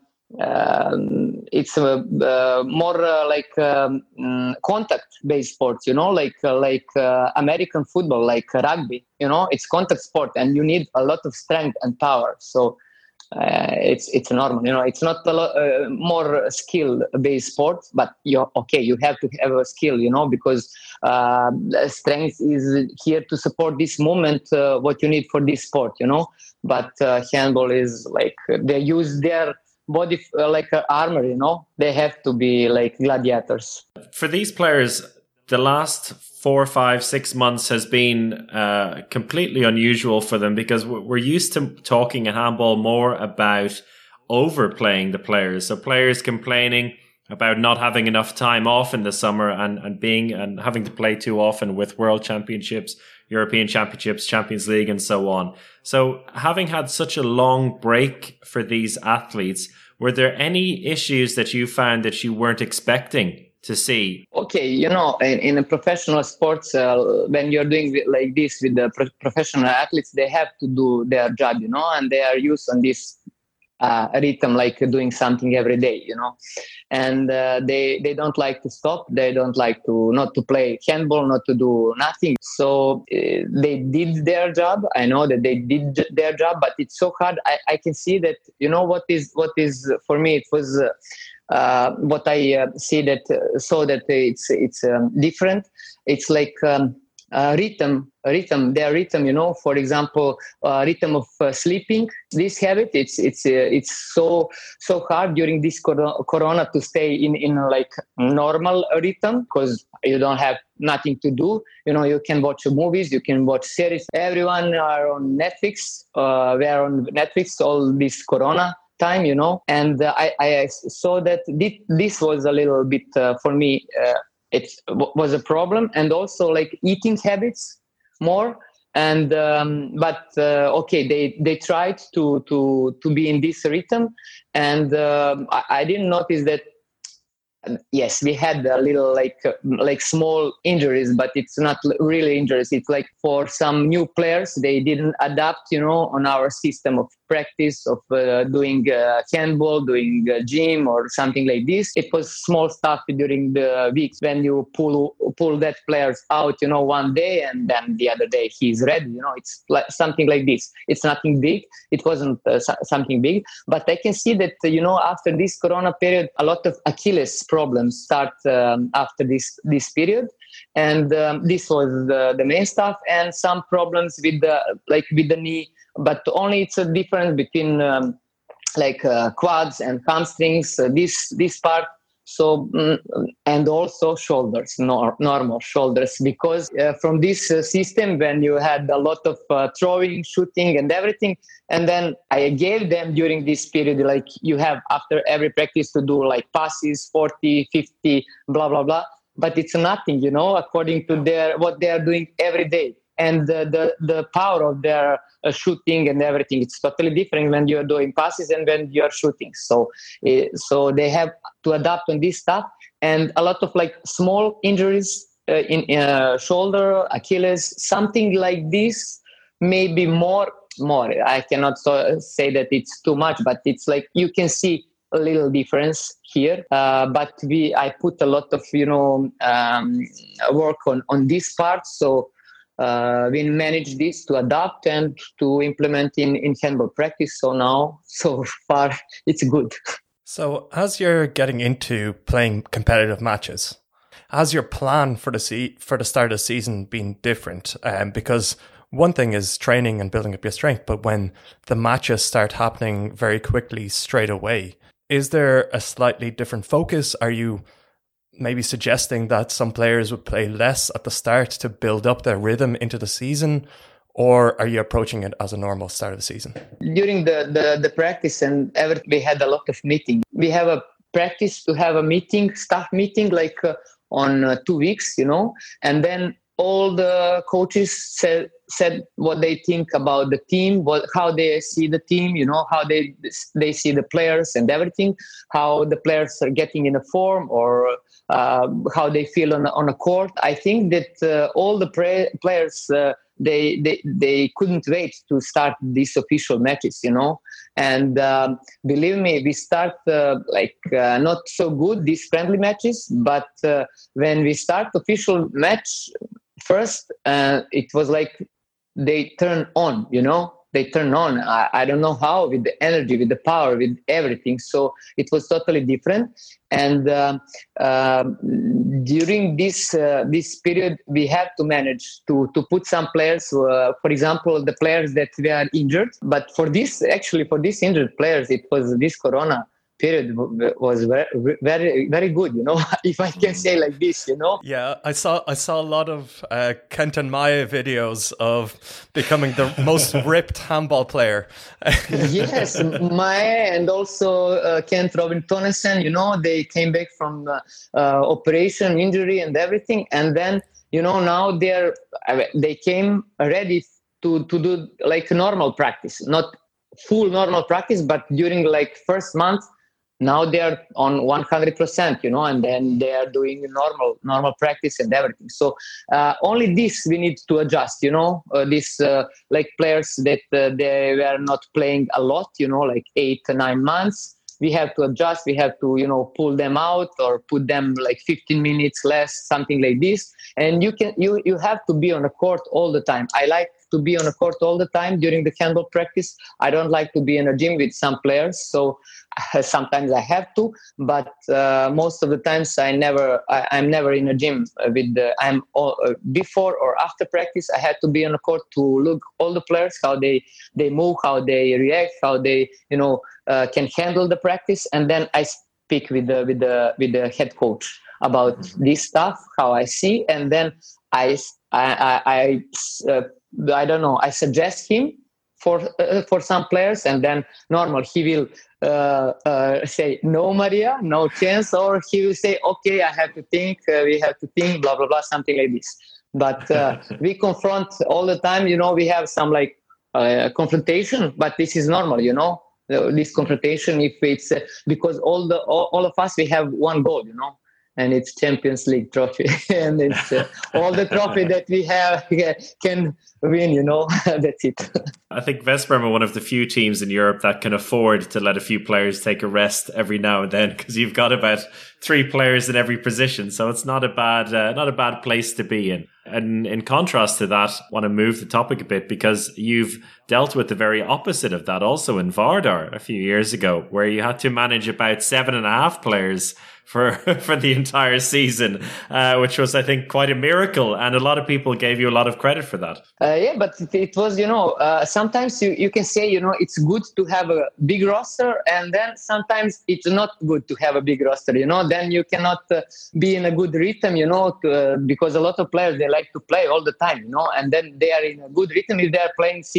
Um, it's a uh, more uh, like um, contact-based sports, you know, like uh, like uh, American football, like rugby. You know, it's contact sport, and you need a lot of strength and power. So uh, it's it's normal, you know. It's not a lot uh, more skill-based sport, but you okay, you have to have a skill, you know, because uh, strength is here to support this movement. Uh, what you need for this sport, you know. But uh, handball is like they use their body uh, like uh, armor, you know. They have to be like gladiators. For these players, the last four, five, six months has been uh, completely unusual for them, because we're used to talking in handball more about overplaying the players. So players complaining about not having enough time off in the summer and, and being and having to play too often with World Championships, European Championships, Champions League, and so on. So having had such a long break for these athletes, were there any issues that you found that you weren't expecting to see? Okay, you know, in, in a professional sports, uh, when you're doing like this with the pro- professional athletes, they have to do their job, you know, and they are used on this uh, rhythm, like doing something every day, you know, and uh, they they don't like to stop. They don't like to not to play handball, not to do nothing. So uh, they did their job. I know that they did their job, but it's so hard. I, I can see that, you know, what is what is for me, it was uh, uh, what I uh, see that uh, so that it's it's um, different. It's like um, uh, rhythm, rhythm, their rhythm. You know, for example, uh, rhythm of uh, sleeping. This habit, it's it's uh, it's so so hard during this cor- corona to stay in in like normal rhythm, because you don't have nothing to do. You know, you can watch movies, you can watch series. Everyone are on Netflix. Uh, we are on Netflix all this corona time, you know, and uh, I, I saw that this was a little bit uh, for me. Uh, it w- was a problem, and also like eating habits more. And um, but uh, okay, they they tried to to to be in this rhythm, and um, I, I didn't notice that. Yes, we had a little like uh, like small injuries, but it's not really injuries. It's like for some new players, they didn't adapt, you know, on our system of practice of uh, doing uh, handball, doing uh, gym or something like this. It was small stuff during the weeks when you pull pull that players out, you know, one day and then the other day he's ready. You know, it's like something like this. It's nothing big. It wasn't uh, something big, but I can see that, you know, after this Corona period, a lot of Achilles problems start um, after this this period, and um, this was the, the main stuff, and some problems with the like with the knee, but only it's a difference between um, like uh, quads and hamstrings, uh, this this part. So mm, and also shoulders, nor, normal shoulders, because uh, from this uh, system, when you had a lot of uh, throwing, shooting, and everything, and then I gave them during this period, like you have after every practice to do like passes, forty, fifty, blah blah blah. But it's nothing, you know, according to their what they are doing every day. and the the, the power of their uh, shooting and everything. It's totally different when you're doing passes and when you're shooting. So uh, so they have to adapt on this stuff, and a lot of like small injuries uh, in uh, shoulder, Achilles, something like this, maybe more. More, I cannot so, say that it's too much, but it's like you can see a little difference here. Uh, but we, I put a lot of you know um, work on on this part, so uh, we managed this to adapt and to implement in in handball practice. So now, so far, it's good. So as you're getting into playing competitive matches, has your plan for the se- for the start of the season been different? Um, because one thing is training and building up your strength, but when the matches start happening very quickly straight away, is there a slightly different focus? Are you maybe suggesting that some players would play less at the start to build up their rhythm into the season? Or are you approaching it as a normal start of the season? During the, the, the practice and everything, we had a lot of meetings. We have a practice to have a meeting, staff meeting, like uh, on uh, two weeks, you know, and then all the coaches said said what they think about the team, what how they see the team, you know, how they they see the players and everything, how the players are getting in a form, or uh, how they feel on on a court. I think that uh, all the pre- players uh, they they they couldn't wait to start these official matches, you know. And um, believe me, we start uh, like uh, not so good these friendly matches, but uh, when we start official match. First, uh, it was like they turn on, you know, they turn on. I, I don't know how, with the energy, with the power, with everything. So it was totally different. And uh, uh, during this uh, this period, we have to manage to to put some players, uh, for example, the players that were injured. But for this, actually, for these injured players, it was this Corona period was very, very, very good, you know, if I can say like this, you know. Yeah, I saw I saw a lot of uh, Kent and Maya videos of becoming the most ripped handball player. Yes, Maya and also uh, Kent Robin Tonesen, you know, they came back from uh, uh, operation, injury and everything. And then, you know, now they're, they came ready to, to do like normal practice, not full normal practice, but during like first month, now they are on one hundred percent, you know, and then they are doing normal normal practice and everything. So uh, only this we need to adjust, you know, uh, this uh, like players that uh, they were not playing a lot, you know, like eight to nine months. We have to adjust. We have to, you know, pull them out or put them like fifteen minutes less, something like this. And you can you you have to be on a court all the time. I like to be on a court all the time during the handball practice. I don't like to be in a gym with some players. So uh, sometimes I have to, but uh, most of the times I never, I, I'm never in a gym with the, I'm all, uh, before or after practice. I had to be on a court to look all the players, how they, they move, how they react, how they, you know, uh, can handle the practice. And then I speak with the, with the, with the head coach about this stuff, how I see. And then I, I, I, I uh, I don't know, I suggest him for uh, for some players, and then normal he will uh, uh, say no, Maria, no chance, or he will say okay, I have to think, uh, we have to think, blah blah blah, something like this. But uh, we confront all the time, you know. We have some like uh, confrontation, but this is normal, you know. This confrontation, if it's uh, because all the all, all of us we have one goal, you know. And it's Champions League trophy, and it's uh, all the trophy that we have can win, you know. That's it. I think Veszprém are one of the few teams in Europe that can afford to let a few players take a rest every now and then, because you've got about three players in every position, so it's not a bad uh, not a bad place to be in. And in contrast to that, I want to move the topic a bit, because you've dealt with the very opposite of that also in Vardar a few years ago, where you had to manage about seven and a half players for for the entire season, uh, which was, I think, quite a miracle. And a lot of people gave you a lot of credit for that. Uh, yeah, but it was, you know, uh, sometimes you, you can say, you know, it's good to have a big roster, and then sometimes it's not good to have a big roster, you know. Then you cannot uh, be in a good rhythm, you know, to, uh, because a lot of players, they like to play all the time, you know, and then they are in a good rhythm if they are playing sixty minutes.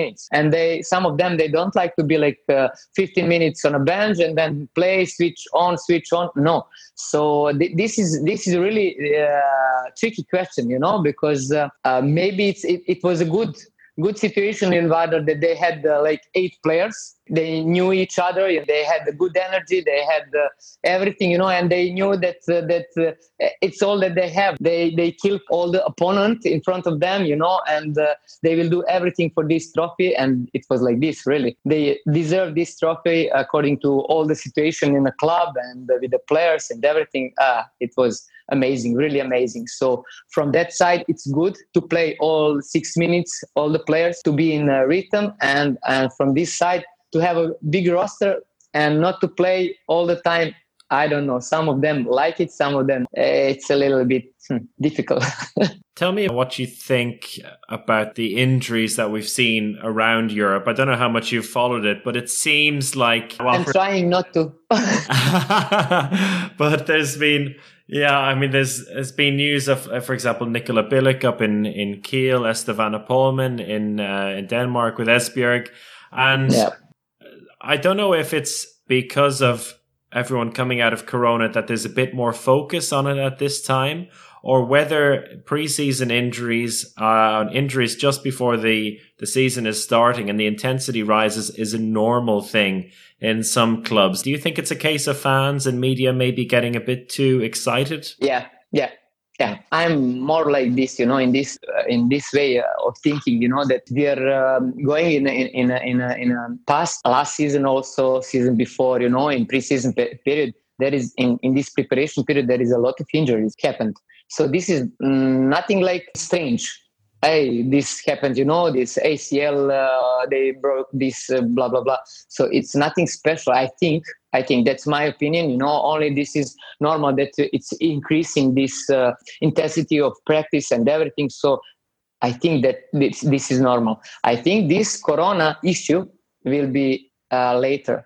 minutes. And they, some of them, they don't like to be like uh, fifteen minutes on a bench and then play, switch on, switch on. No. So th- this is this is really a uh, tricky question, you know, because uh, uh, maybe it's, it, it was a good good situation in Vardar that they had uh, like eight players. They knew each other. They had the good energy. They had uh, everything, you know, and they knew that uh, that uh, it's all that they have. They they killed all the opponent in front of them, you know, and uh, they will do everything for this trophy. And it was like this, really. They deserve this trophy according to all the situation in the club and uh, with the players and everything. Ah, it was amazing, really amazing. So from that side, it's good to play all six minutes, all the players to be in a rhythm, and and from this side to have a big roster and not to play all the time. I don't know. Some of them like it. Some of them, uh, it's a little bit hmm, difficult. Tell me what you think about the injuries that we've seen around Europe. I don't know how much you've followed it, but it seems like... Well, I'm for- trying not to. But there's been... Yeah, I mean, there's there's been news of, uh, for example, Nikola Bilic up in, in Kiel, Estevana Polman in uh, in Denmark with Esbjerg. And yeah. I don't know if it's because of everyone coming out of Corona that there's a bit more focus on it at this time, or whether preseason injuries, uh, injuries just before the, the season is starting and the intensity rises is a normal thing in some clubs. Do you think it's a case of fans and media maybe getting a bit too excited? Yeah, yeah. Yeah, I'm more like this, you know, in this uh, in this way uh, of thinking, you know, that we are um, going in a, in a, in a, in a past last season, also season before, you know, in preseason pe- period, there is in, in this preparation period, there is a lot of injuries happened. So this is mm, nothing like strange. Hey, this happened, you know, this A C L, uh, they broke this, uh, blah, blah, blah. So it's nothing special, I think. I think that's my opinion, you know, only this is normal that it's increasing this uh, intensity of practice and everything. So I think that this, this is normal. I think this Corona issue will be uh, later.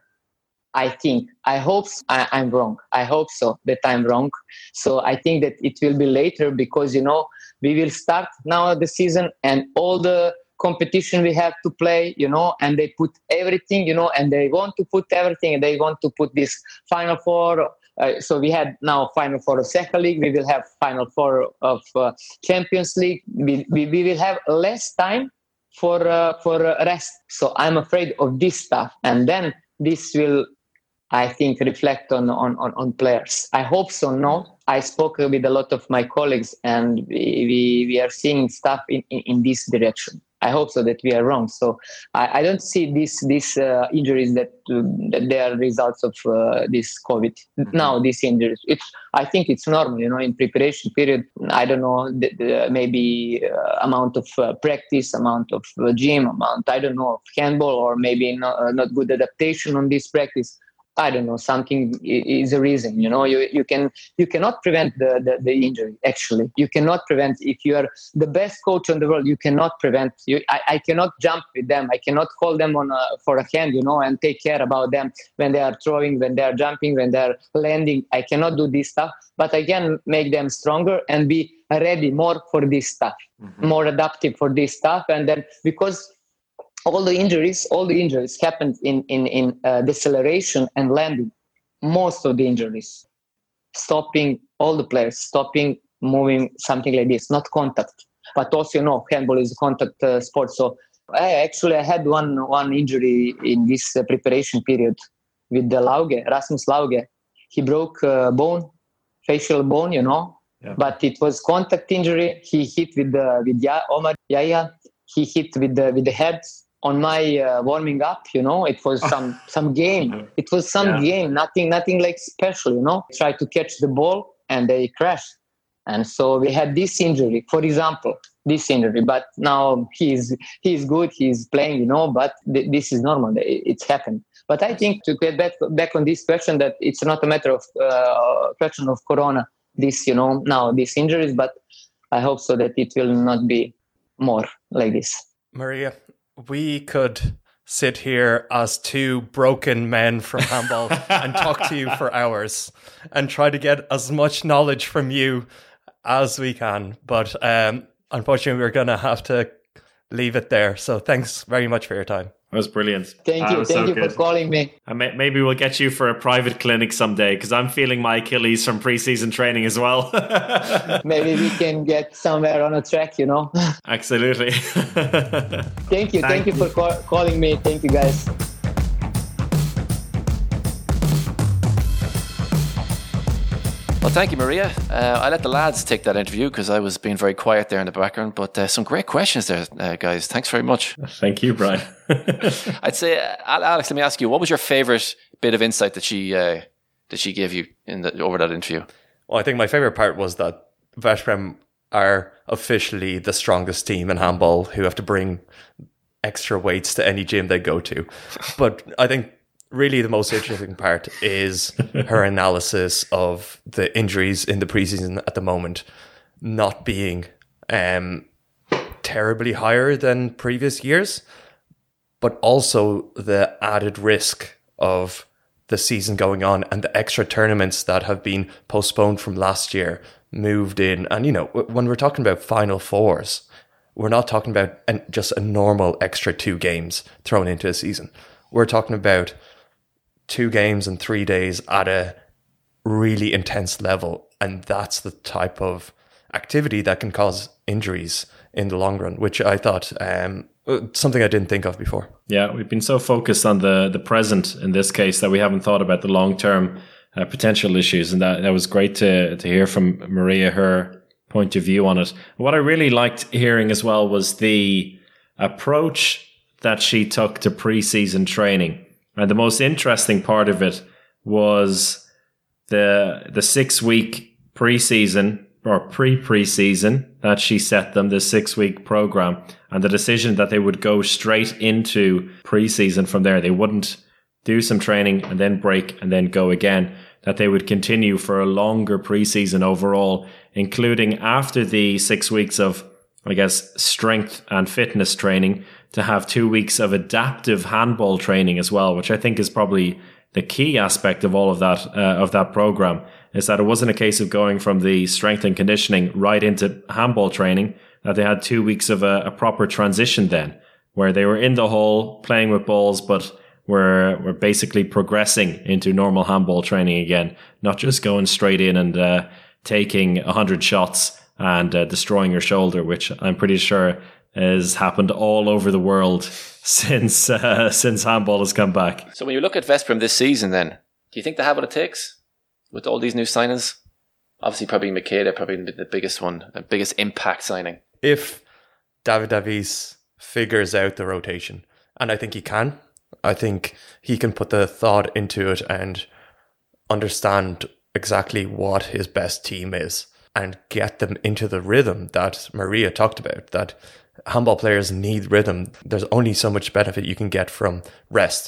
I think, I hope so. I, I'm wrong. I hope so that I'm wrong. So I think that it will be later because, you know, we will start now the season and all the competition we have to play, you know, and they put everything, you know, and they want to put everything and they want to put this Final Four. Uh, so we had now Final Four of Second League. We will have Final Four of uh, Champions League. We, we, we will have less time for, uh, for rest. So I'm afraid of this stuff. And then this will, I think, reflect on, on, on, on players. I hope so, no. I spoke with a lot of my colleagues and we, we, we are seeing stuff in, in, in this direction. I hope so that we are wrong. So I, I don't see these these uh, injuries that, uh, that they are results of uh, this COVID. Mm-hmm. Now these injuries, it's I think it's normal, you know, in preparation period. I don't know, the, the, maybe uh, amount of uh, practice, amount of uh, gym, amount, I don't know, of handball, or maybe not, uh, not good adaptation on this practice. I don't know, something is a reason, you know, you, you can, you cannot prevent the, the, the injury. Actually, you cannot prevent, if you are the best coach in the world, you cannot prevent you. I, I cannot jump with them. I cannot hold them on a, for a hand, you know, and take care about them when they are throwing, when they are jumping, when they are landing. I cannot do this stuff, but I can make them stronger and be ready more for this stuff, mm-hmm. more adaptive for this stuff. And then because all the injuries, all the injuries happened in, in, in uh, deceleration and landing. Most of the injuries. Stopping all the players, stopping, moving, something like this, not contact. But also, you know, handball is a contact uh, sport. So I actually I had one one injury in this uh, preparation period with the Lauge, Rasmus Lauge. He broke uh, bone, facial bone, you know, yeah. But it was contact injury. He hit with the, with ya- Omar Yaya. He hit with the, with the head. On my uh, warming up, you know, it was some some game. It was some yeah. game, nothing nothing like special, you know. Tried to catch the ball and they crashed. And so we had this injury, for example, this injury. But now he's he's good, he's playing, you know, but th- this is normal. It's happened. But I think to get back, back on this question, that it's not a matter of uh, question of Corona, this, you know, now these injuries, but I hope so that it will not be more like this. Maria, we could sit here as two broken men from handball and talk to you for hours and try to get as much knowledge from you as we can. But um, unfortunately, we're going to have to leave it there. So thanks very much for your time. That was brilliant. Thank you. That was Thank so you good. for calling me. And may- maybe we'll get you for a private clinic someday, because I'm feeling my Achilles from preseason training as well. Maybe we can get somewhere on a track, you know. Absolutely. Thank you. Thank Thank you for call- calling me. Thank you, guys. Well, thank you, Maria. Uh, I let the lads take that interview because I was being very quiet there in the background. But uh, some great questions there, uh, guys. Thanks very much. Thank you, Brian. I'd say, uh, Alex, let me ask you, what was your favourite bit of insight that she uh, that she gave you in the, over that interview? Well, I think my favourite part was that Veszprem are officially the strongest team in handball, who have to bring extra weights to any gym they go to. But I think really the most interesting part is her analysis of the injuries in the preseason at the moment not being um, terribly higher than previous years, but also the added risk of the season going on and the extra tournaments that have been postponed from last year moved in. And, you know, when we're talking about Final Fours, we're not talking about an, just a normal extra two games thrown into a season. We're talking about two games in three days at a really intense level. And that's the type of activity that can cause injuries in the long run, which I thought um, something I didn't think of before. Yeah, we've been so focused on the, the present in this case that we haven't thought about the long-term uh, potential issues. And that, that was great to, to hear from Maria, her point of view on it. What I really liked hearing as well was the approach that she took to pre-season training. And the most interesting part of it was the the six-week pre-season or pre-preseason that she set them, the six-week program, and the decision that they would go straight into pre-season from there. They wouldn't do some training and then break and then go again, that they would continue for a longer pre-season overall, including after the six weeks of, I guess, strength and fitness training, to have two weeks of adaptive handball training as well, which I think is probably the key aspect of all of that, uh, of that program, is that it wasn't a case of going from the strength and conditioning right into handball training, that they had two weeks of a, a proper transition then, where they were in the hole playing with balls, but were, were basically progressing into normal handball training again, not just going straight in and uh, taking a hundred shots and uh, destroying your shoulder, which I'm pretty sure has happened all over the world since uh, since handball has come back. So when you look at Veszprem this season then, do you think they have what it takes with all these new signings? Obviously probably Makeda, probably the biggest one, the biggest impact signing. If David Davies figures out the rotation, and I think he can, I think he can put the thought into it and understand exactly what his best team is and get them into the rhythm that Maria talked about, that handball players need rhythm. There's only so much benefit you can get from rest.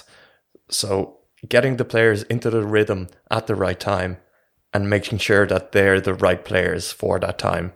So getting the players into the rhythm at the right time and making sure that they're the right players for that time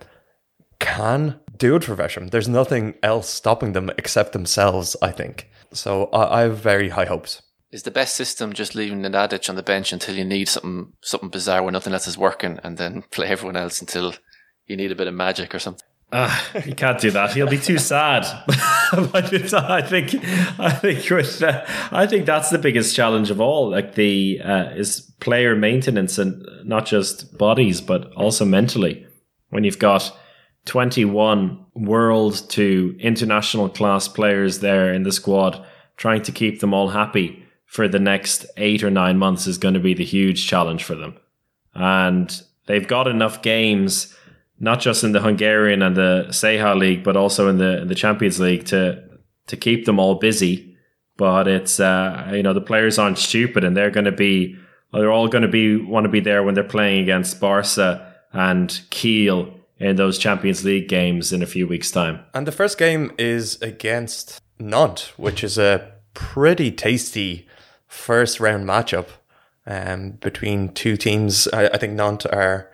can do it for Veszprem. There's nothing else stopping them except themselves, I think. So I, I have very high hopes. Is the best system just leaving Nenadic on the bench until you need something something bizarre where nothing else is working, and then play everyone else until you need a bit of magic or something? Uh, you can't do that. He'll be too sad. But it's, I think, I think, with, uh, I think that's the biggest challenge of all. Like the uh, is player maintenance, and not just bodies, but also mentally. When you've got twenty-one world to international class players there in the squad, trying to keep them all happy for the next eight or nine months is going to be the huge challenge for them. And they've got enough games, not just in the Hungarian and the Seha League, but also in the in the Champions League, to to keep them all busy. But it's uh, you know, the players aren't stupid, and they're going to be they're all going to be want to be there when they're playing against Barca and Kiel in those Champions League games in a few weeks' time. And the first game is against Nantes, which is a pretty tasty first round matchup um, between two teams. I, I think Nantes are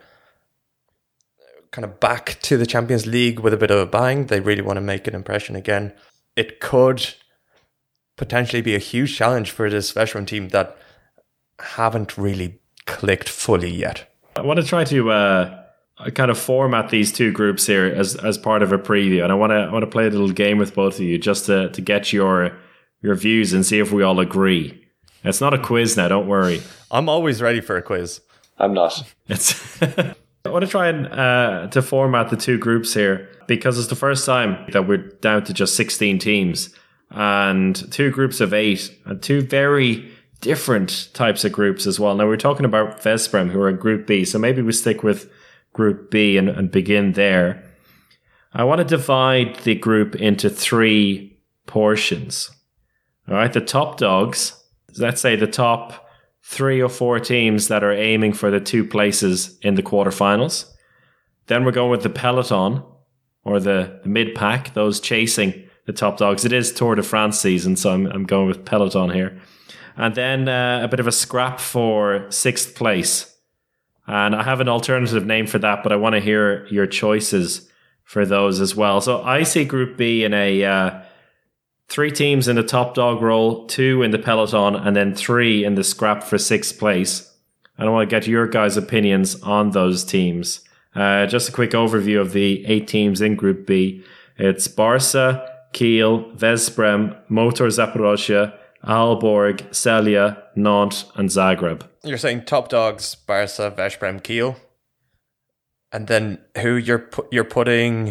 kind of back to the Champions League with a bit of a bang. They really want to make an impression again. It could potentially be a huge challenge for this Veszprem team that haven't really clicked fully yet. I want to try to uh, kind of format these two groups here as as part of a preview, and I want to I want to play a little game with both of you just to to get your your views and see if we all agree. It's not a quiz now, don't worry. I'm always ready for a quiz. I'm not. It's I want to try and uh, to format the two groups here because it's the first time that we're down to just sixteen teams and two groups of eight and two very different types of groups as well. Now we're talking about Veszprem, who are in Group B, so maybe we stick with Group B and, and begin there. I want to divide the group into three portions. All right, the top dogs, let's say the top three or four teams that are aiming for the two places in the quarterfinals. Then we're going with the peloton, or the, the mid-pack, those chasing the top dogs. It is Tour de France season, so I'm, I'm going with peloton here. And then uh, a bit of a scrap for sixth place. And I have an alternative name for that, but I want to hear your choices for those as well. So I see Group B in a uh, three teams in the top dog role, two in the peloton, and then three in the scrap for sixth place. And I want to get your guys' opinions on those teams. Uh, just a quick overview of the eight teams in Group B. It's Barca, Kiel, Veszprem, Motor Zaporozhye, Aalborg, Celje, Nantes, and Zagreb. You're saying top dogs, Barca, Veszprem, Kiel, and then who you're pu- you're putting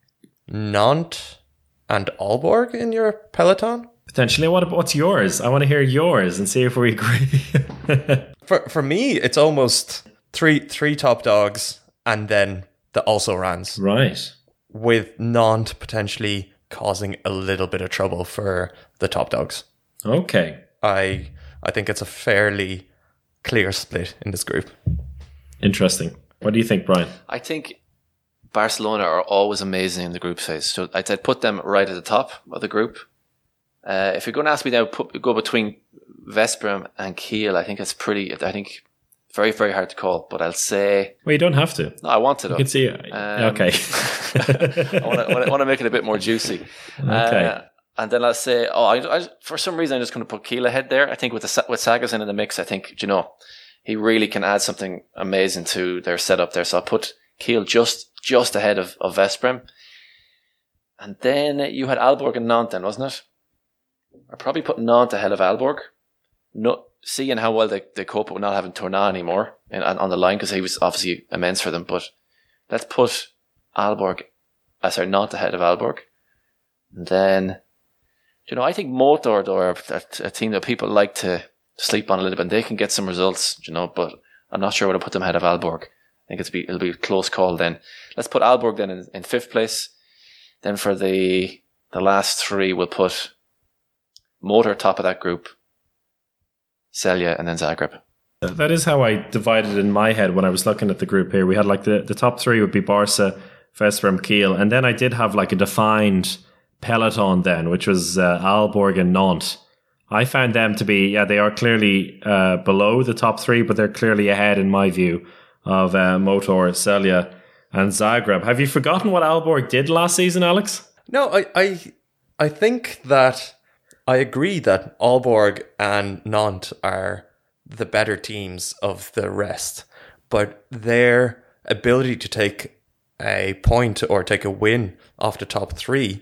Nantes and Aalborg in your peloton? Potentially. What what's yours? I want to hear yours and see if we agree. for for me, it's almost three three top dogs and then the also rans. Right. With Nantes potentially causing a little bit of trouble for the top dogs. Okay. I I think it's a fairly clear split in this group. Interesting. What do you think, Brian? I think Barcelona are always amazing in the group phase. So I'd say put them right at the top of the group. Uh, if you're going to ask me now, put, go between Veszprem and Kiel, I think it's pretty, I think very, very hard to call, but I'll say... Well, you don't have to. No, I want to, though. You can see... Um, okay. I want to I want to make it a bit more juicy. Okay. Uh, and then I'll say, oh, I, I, for some reason, I'm just going to put Kiel ahead there. I think with the with Sagosen in the mix, I think, you know, he really can add something amazing to their setup there. So I'll put Kiel just just ahead of, of Veszprem. And then you had Aalborg and Nantes then, wasn't it? I'd probably put Nantes ahead of Aalborg. No, seeing how well they, they cope with not having Tournant anymore in, on, on the line, because he was obviously immense for them. But let's put Aalborg, uh, sorry, Nantes ahead of Aalborg. And then, you know, I think Motor, though, are a, a team that people like to sleep on a little bit. And they can get some results, you know, but I'm not sure what to put them ahead of Aalborg. I think it's be, it'll be a close call then. Let's put Aalborg then in, in fifth place. Then for the the last three, we'll put Motor top of that group, Celje, and then Zagreb. That is how I divided in my head when I was looking at the group here. We had like the, the top three would be Barca, Veszprem, Kiel, and then I did have like a defined peloton then, which was uh, Aalborg and Nantes. I found them to be, yeah, they are clearly uh, below the top three, but they're clearly ahead in my view of uh, Motor, Celje, and Zagreb. Have you forgotten what Aalborg did last season, Alex? No, I, I, I think that I agree that Aalborg and Nantes are the better teams of the rest, but their ability to take a point or take a win off the top three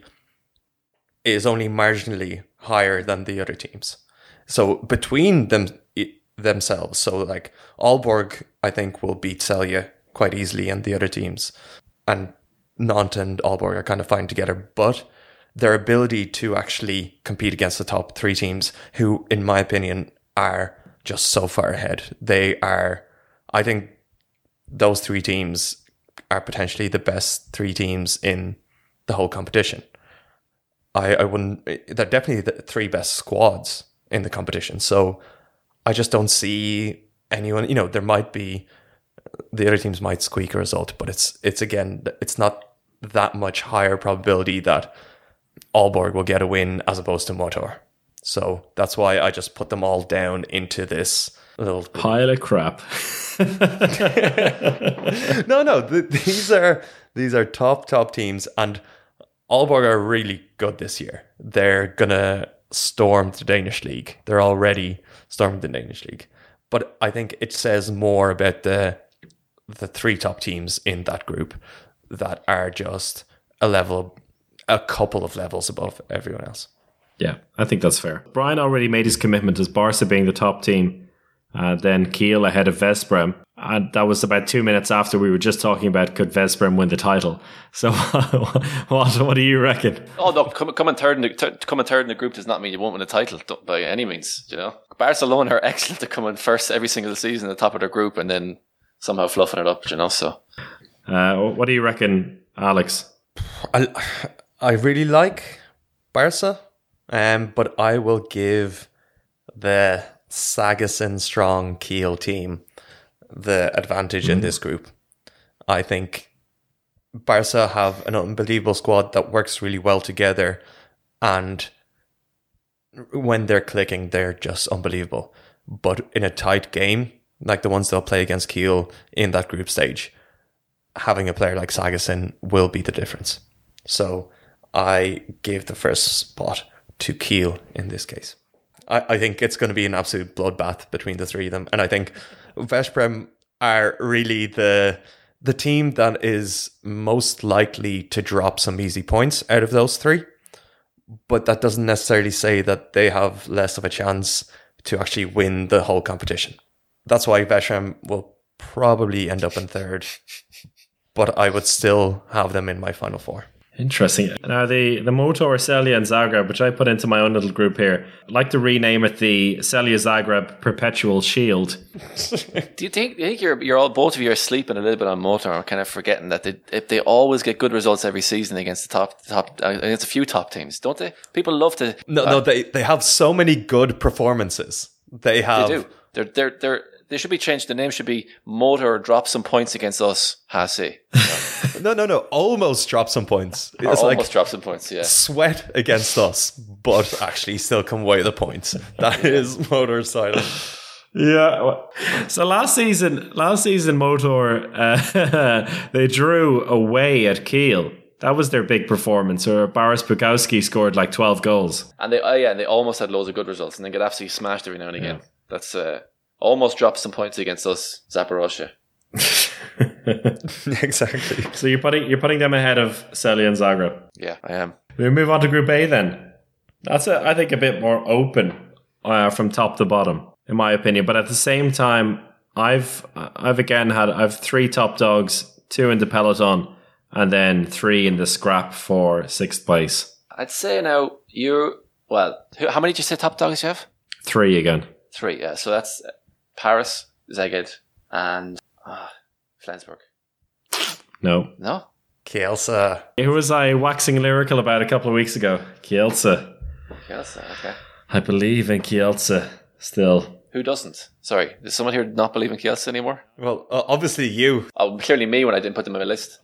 is only marginally higher than the other teams. So between them themselves, so like Aalborg, I think will beat Celje quite easily, and the other teams, and Nantes and Aalborg are kind of fine together, but their ability to actually compete against the top three teams, who, in my opinion, are just so far ahead. They are, I think, those three teams are potentially the best three teams in the whole competition. I, I wouldn't, they're definitely the three best squads in the competition. So I just don't see anyone, you know, there might be, the other teams might squeak a result, but it's, it's again, it's not that much higher probability that Aalborg will get a win as opposed to Motor. So that's why I just put them all down into this little pile of crap. no, no, th- these are these are top top teams, and Aalborg are really good this year. They're gonna storm the Danish league. They're already storming the Danish league, but I think it says more about the the three top teams in that group that are just a level, a couple of levels above everyone else. Yeah, I think that's fair. Brian already made his commitment as Barca being the top team, uh, then Kiel ahead of Veszprem. And that was about two minutes after we were just talking about could Veszprem win the title. So what, what do you reckon? Oh no, coming come third in the t- coming third in the group does not mean you won't win a title by any means. You know, Barcelona are excellent to come in first every single season at the top of their group and then somehow fluffing it up. You know, so uh, what do you reckon, Alex? I I really like Barca, um, but I will give the Sagasin strong Kiel team the advantage mm-hmm. in this group. I think Barca have an unbelievable squad that works really well together, and when they're clicking, they're just unbelievable. But in a tight game, like the ones they'll play against Kiel in that group stage, having a player like Sagasin will be the difference. So I gave the first spot to Kiel in this case. I, I think it's going to be an absolute bloodbath between the three of them, and I think Veszprem are really the the team that is most likely to drop some easy points out of those three. But that doesn't necessarily say that they have less of a chance to actually win the whole competition. That's why Veszprem will probably end up in third, but I would still have them in my final four. Interesting. Now, the, the Motor, Celje and Zagreb, which I put into my own little group here, I'd like to rename it the Celje Zagreb Perpetual Shield. Do you think, do you think you're you're all both of you are sleeping a little bit on Motor, or kind of forgetting that they if they always get good results every season against the top top uh, against a few top teams, don't they? People love to. No, uh, no, they they have so many good performances. They have. They do. They're they're they're. They should be changed. The name should be Motor Drop Some Points Against Us, Hasi. no, no, no. Almost drop some points. Or it's almost like drop some points, yeah. Sweat against us, but actually still come away with the points. That is Motor style. Yeah. So last season, last season, Motor, uh, they drew away at Kiel. That was their big performance. Or Boris Bukowski scored like twelve goals. And they, oh yeah, and they almost had loads of good results, and then get absolutely smashed every now and again. Yeah. That's uh, almost dropped some points against us, Zaporozhye. Exactly. So you're putting you're putting them ahead of Celje and Zagreb. Yeah, I am. We move on to Group A then. That's a, I think a bit more open uh, from top to bottom, in my opinion. But at the same time, I've I've again had I've three top dogs, two in the peloton, and then three in the scrap for sixth place. I'd say now you well, how many did you say top dogs you have? Three again. Three, yeah. So that's Paris, Szeged, and uh, Flensburg. No. No? Kielce. Who was I waxing lyrical about a couple of weeks ago? Kielce. Kielce, okay. I believe in Kielce still. Who doesn't? Sorry, does someone here not believe in Kielce anymore? Well, uh, obviously you. Oh, clearly me when I didn't put them on my list.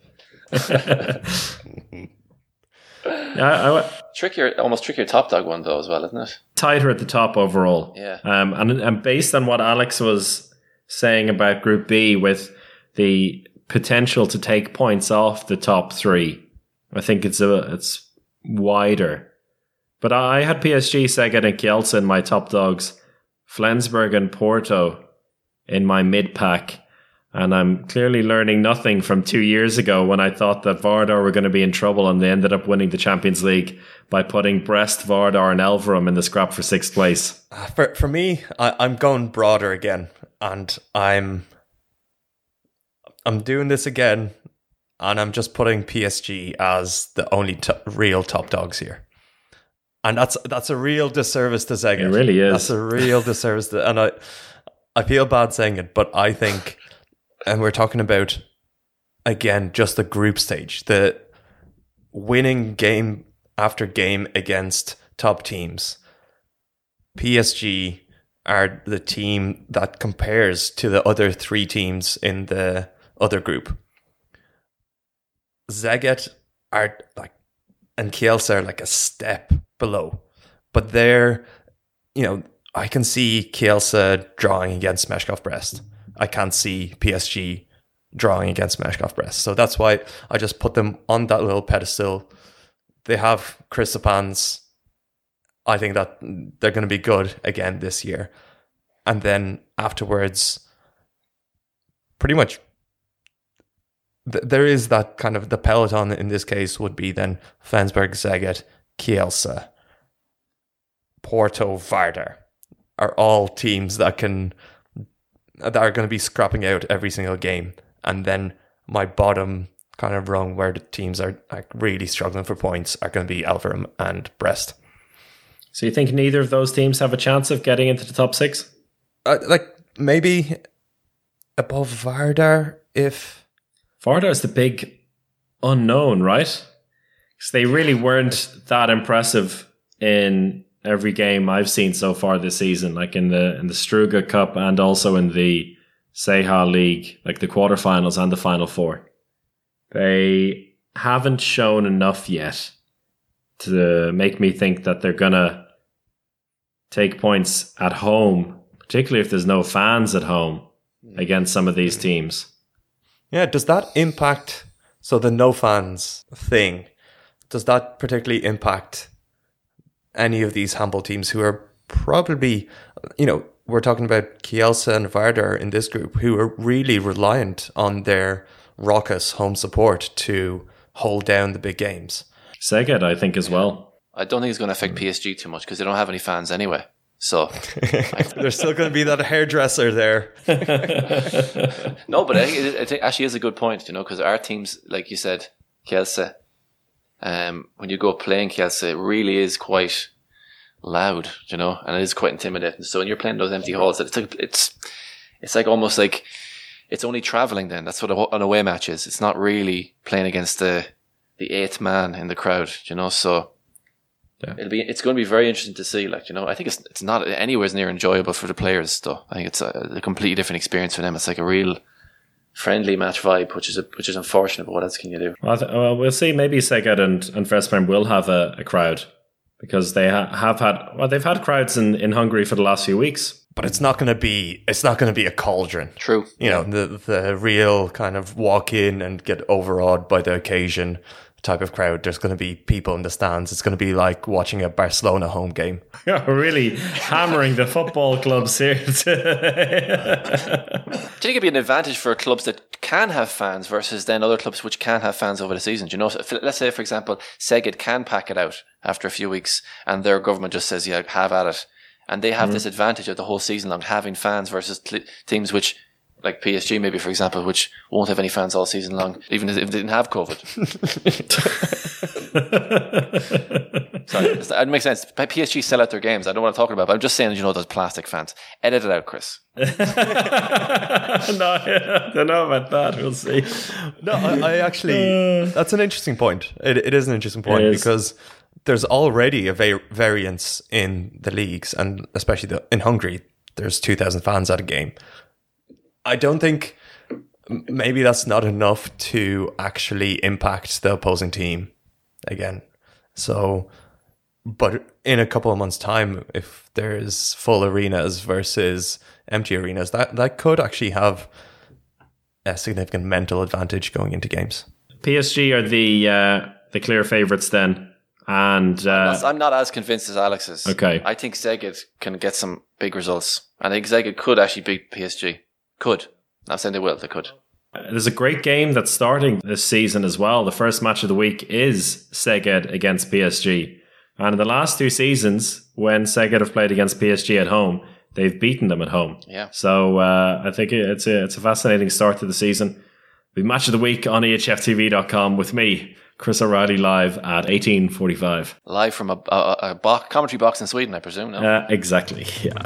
Yeah, I, I, trickier, almost trickier top dog one though as well, isn't it? Tighter at the top overall. Yeah. Um, and and based on what Alex was saying about Group B with the potential to take points off the top three, I think it's a it's wider. But I had P S G, Szeged, and Kielce in my top dogs, Flensburg and Porto in my mid pack. And I'm clearly learning nothing from two years ago when I thought that Vardar were going to be in trouble, and they ended up winning the Champions League by putting Brest, Vardar and Elverum in the scrap for sixth place. For for me, I, I'm going broader again, and I'm I'm doing this again, and I'm just putting P S G as the only t- real top dogs here. And that's that's a real disservice to Szeged. It really is. That's a real disservice to, and I I feel bad saying it, but I think... And we're talking about, again, just the group stage. The winning game after game against top teams. P S G are the team that compares to the other three teams in the other group. Szeged are like, and Kielce are like a step below. But they're, you know, I can see Kielce drawing against Meshkov Brest. I can't see P S G drawing against Meshkov Brest. So that's why I just put them on that little pedestal. They have Kristaps. I think that they're going to be good again this year. And then afterwards, pretty much th- there is that kind of the peloton in this case would be then Flensburg, Szeged, Kielce, Porto, Vardar are all teams that can that are going to be scrapping out every single game. And then my bottom kind of rung where the teams are like really struggling for points are going to be Elverum and Brest. So you think neither of those teams have a chance of getting into the top six? Uh, like maybe above Vardar if... Vardar is the big unknown, right? Because they really weren't that impressive in every game I've seen so far this season, like in the in the Struga Cup and also in the Seha League, like the quarterfinals and the Final Four. They haven't shown enough yet to make me think that they're going to take points at home, particularly if there's no fans at home, against some of these teams. Yeah, does that impact, so the no fans thing, does that particularly impact any of these handball teams who are probably, you know, we're talking about Kielce and Vardar in this group, who are really reliant on their raucous home support to hold down the big games. Szeged, I think, as well. I don't think it's going to affect P S G too much because they don't have any fans anyway. So there's still going to be that hairdresser there. No, but I think it, I think actually is a good point, you know, because our teams, like you said, Kielce, um, when you go playing Kielce, it really is quite loud, you know, and it is quite intimidating. So when you're playing those empty halls, it's like, it's it's like almost like it's only traveling. Then that's what an away match is. It's not really playing against the the eighth man in the crowd, you know. So yeah. it'll be it's going to be very interesting to see. Like, you know, I think it's it's not anywhere near enjoyable for the players, though. I think it's a, a completely different experience for them. It's like a real friendly match vibe, which is a, which is unfortunate. But what else can you do? Well, th- well we'll see. Maybe Szeged and and Veszprém will have a, a crowd because they ha- have had well, they've had crowds in, in Hungary for the last few weeks. But it's not going to be it's not going to be a cauldron. True. You know, the the real kind of walk in and get overawed by the occasion type of crowd. There's going to be people in the stands. It's going to be like watching a Barcelona home game. You're really hammering the football clubs here. Do you think it'd be an advantage for clubs that can have fans versus then other clubs which can't have fans over the season? Do you know, if, let's say, for example, Szeged can pack it out after a few weeks and their government just says, yeah, have at it. And they have mm-hmm. this advantage of the whole season long having fans versus t- teams which, like P S G maybe, for example, which won't have any fans all season long, even if they didn't have COVID. Sorry, that makes sense. P S G sell out their games. I don't want to talk about it, but I'm just saying, you know, those plastic fans. Edit it out, Chris. No, I don't know about that. We'll see. No, I, I actually, that's an interesting point. It, it is an interesting point because there's already a va- variance in the leagues, and especially the, in Hungary, there's two thousand fans at a game. I don't think maybe that's not enough to actually impact the opposing team again. So, but in a couple of months' time, if there's full arenas versus empty arenas, that, that could actually have a significant mental advantage going into games. P S G are the uh, the clear favourites then. And uh, I'm, not, I'm not as convinced as Alex is. Okay. I think Szeged can get some big results. I think Szeged could actually beat P S G. Could. I'm saying they will. They could. There's a great game that's starting this season as well. The first match of the week is Szeged against P S G. And in the last two seasons, when Szeged have played against P S G at home, they've beaten them at home. Yeah. So uh, I think it's a, it's a fascinating start to the season. The match of the week on E H F T V dot com with me, Chris O'Reilly, live at eighteen forty-five. Live from a, a, a box, commentary box in Sweden, I presume, no? Uh, exactly, yeah.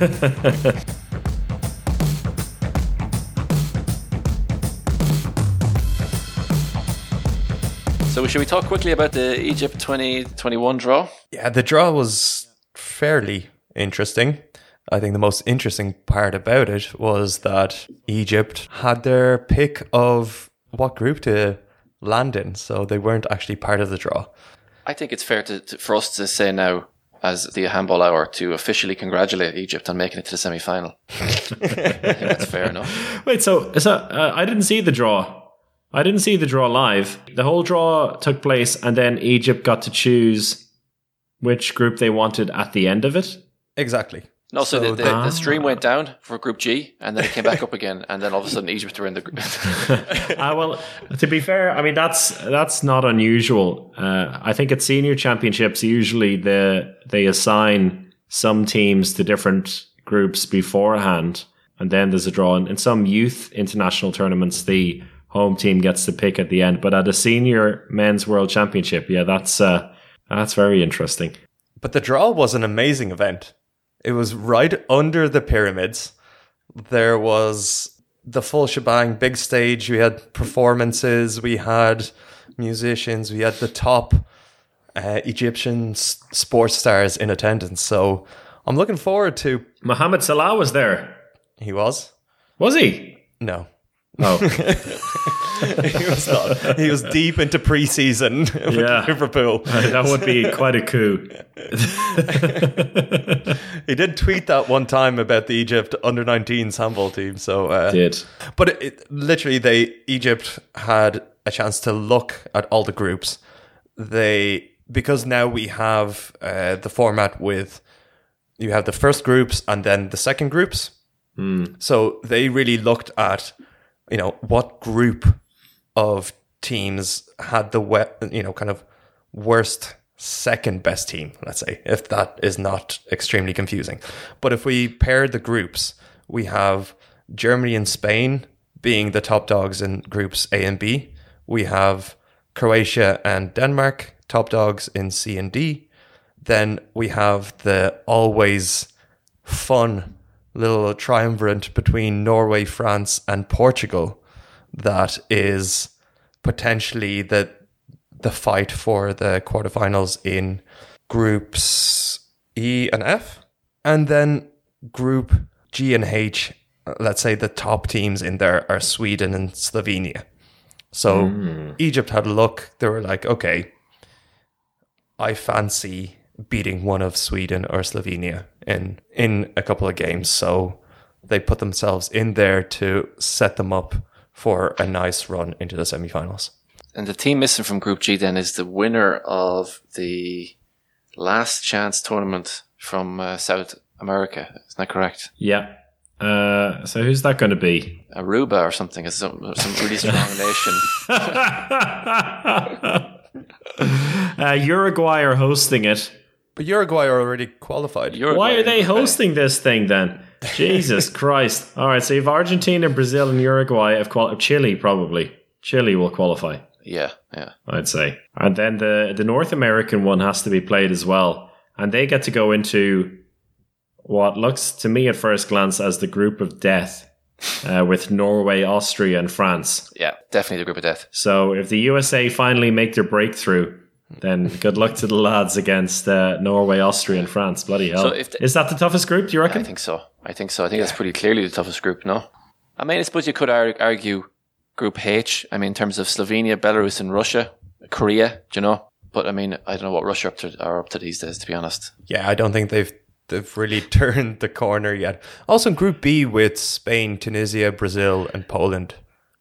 So should we talk quickly about the Egypt twenty twenty-one draw? Yeah, the draw was fairly interesting. I think the most interesting part about it was that Egypt had their pick of what group to land in, so they weren't actually part of the draw. I think it's fair to, to for us to say now, as the handball hour, to officially congratulate Egypt on making it to the semi-final. I think that's fair enough. Wait, so, so uh, I didn't see the draw. I didn't see the draw live. The whole draw took place and then Egypt got to choose which group they wanted at the end of it? Exactly. No, so, So the, the, ah. the stream went down for Group G, and then it came back up again, and then all of a sudden Egypt were in the group. Uh, well, to be fair, I mean that's that's not unusual. Uh, I think at senior championships, usually the they assign some teams to different groups beforehand, and then there's a draw. And in some youth international tournaments, the home team gets to pick at the end. But at a senior men's world championship, yeah, that's uh, that's very interesting. But the draw was an amazing event. It was right under the pyramids. There was the full shebang, big stage. We had performances. We had musicians. We had the top uh, Egyptian s- sports stars in attendance. So I'm looking forward to... Mohamed Salah was there. He was? Was he? No. Oh, he was not. He was deep into pre-season with Yeah. Liverpool. that would be quite a coup. He did tweet that one time about the Egypt under nineteens handball team. So, uh, Did. but it, it, literally, they Egypt had a chance to look at all the groups. They because now we have uh, the format with you have the first groups and then the second groups. So they really looked at you know what group of teams had the we- you know kind of worst second best team, let's say, if that is not extremely confusing. But if we pair the groups, we have Germany and Spain being the top dogs in groups A and B. We have Croatia and Denmark, top dogs in C and D. Then we have the always fun little triumvirate between Norway, France, and Portugal that is potentially the the fight for the quarterfinals in groups E and F. And then group G and H, let's say the top teams in there are Sweden and Slovenia. So mm. Egypt had a look. They were like, okay, I fancy beating one of Sweden or Slovenia in, in a couple of games. So they put themselves in there to set them up for a nice run into the semifinals. And the team missing from Group G then is the winner of the last chance tournament from uh, South America. Isn't that correct? Yeah. Uh, so who's that going to be? Aruba or something. It's some, some really strong nation. uh, Uruguay are hosting it. But Uruguay are already qualified. Uruguay, Why are they Uruguay. hosting this thing then? Jesus Christ. All right, so you have Argentina, Brazil, and Uruguay have quali- Chile probably. Chile will qualify. Yeah, yeah. I'd say. And then the, the North American one has to be played as well. And they get to go into what looks to me at first glance as the group of death uh, with Norway, Austria, and France. Yeah, definitely the group of death. So if the U S A finally make their breakthrough, then good luck to the lads against uh, Norway, Austria, and France. Bloody hell. So if the- Is that the toughest group, do you reckon? I think so. I think so. I think that's pretty clearly the toughest group, no? I mean, I suppose you could ar- argue Group H. I mean, in terms of Slovenia, Belarus, and Russia, Korea, do you know? But I mean, I don't know what Russia up to, are up to these days, to be honest. Yeah, I don't think they've they've really turned the corner yet. Also, in Group B with Spain, Tunisia, Brazil, and Poland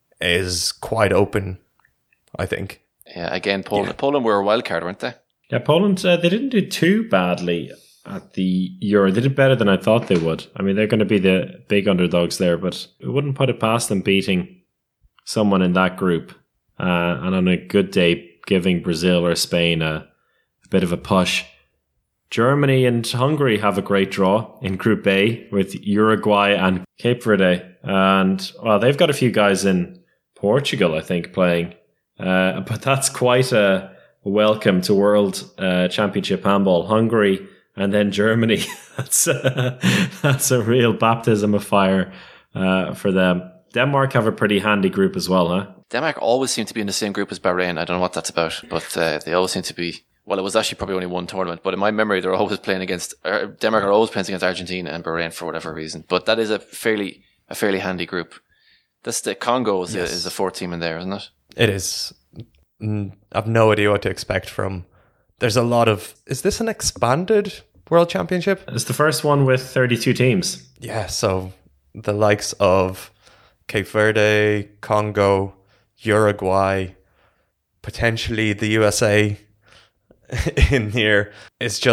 is quite open, I think. Yeah, again, Poland. Poland were a wild card, weren't they? Yeah, Poland, uh, they didn't do too badly at the Euro. They did better than I thought they would. I mean, they're going to be the big underdogs there, but it wouldn't put it past them beating someone in that group. Uh, and on a good day, giving Brazil or Spain a, a bit of a push. Germany and Hungary have a great draw in Group A with Uruguay and Cape Verde. And, well, they've got a few guys in Portugal, I think, playing. Uh, but that's quite a welcome to World uh, Championship handball. Hungary and then Germany. that's, a, that's a real baptism of fire uh, for them. Denmark have a pretty handy group as well, huh? Denmark always seem to be in the same group as Bahrain. I don't know what that's about, but uh, they always seem to be. Well, it was actually probably only one tournament, but in my memory, they're always playing against uh, Denmark are always playing against Argentina and Bahrain for whatever reason. But that is a fairly a fairly handy group. That's the Congo is, yes. the, is the fourth team in there, isn't it? It is. I've no idea what to expect from. There's a lot of. Is this an expanded World Championship? It's the first one with thirty-two teams. Yeah, so the likes of Cape Verde, Congo, Uruguay, potentially the U S A in here. It's just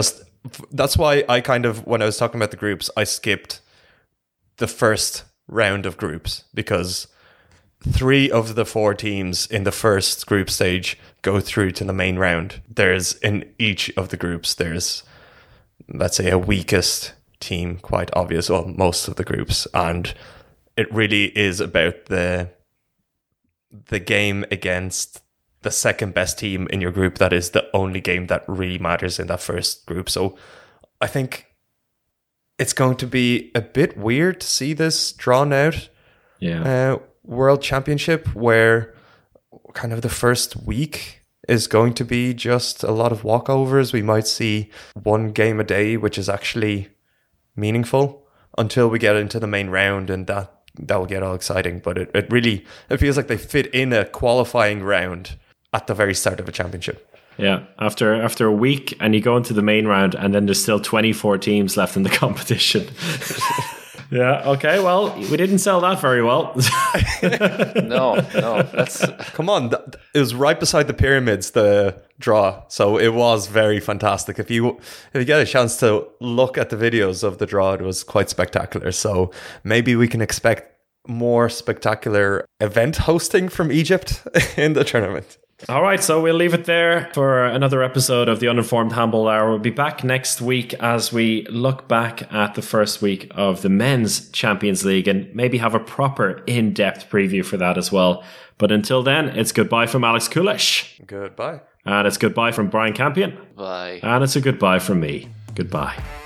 that's why I kind of, when I was talking about the groups, I skipped the first round of groups because three of the four teams in the first group stage go through to the main round. There's in each of the groups, there's, let's say, a weakest team, quite obvious, well, most of the groups, and it really is about the the game against the second best team in your group. That is the only game that really matters in that first group. So I think it's going to be a bit weird to see this drawn out Yeah. uh, World Championship where kind of the first week is going to be just a lot of walkovers. We might see one game a day, which is actually meaningful, until we get into the main round, and that that will get all exciting. But it, it really, it feels like they fit in a qualifying round at the very start of a championship. Yeah, after after a week, and you go into the main round, and then there's still twenty-four teams left in the competition. Yeah, okay, well, we didn't sell that very well. No, no, that's Come on, th- it was right beside the pyramids, the draw, so it was very fantastic. If you if you get a chance to look at the videos of the draw, it was quite spectacular. So maybe we can expect more spectacular event hosting from Egypt in the tournament. All right, so we'll leave it there for another episode of the Uninformed Handball Hour. We'll be back next week as we look back at the first week of the Men's Champions League and maybe have a proper in-depth preview for that as well. But until then, it's goodbye from Alex Kulish. Goodbye. And it's goodbye from Brian Campion. bye. And it's a goodbye from me. Goodbye.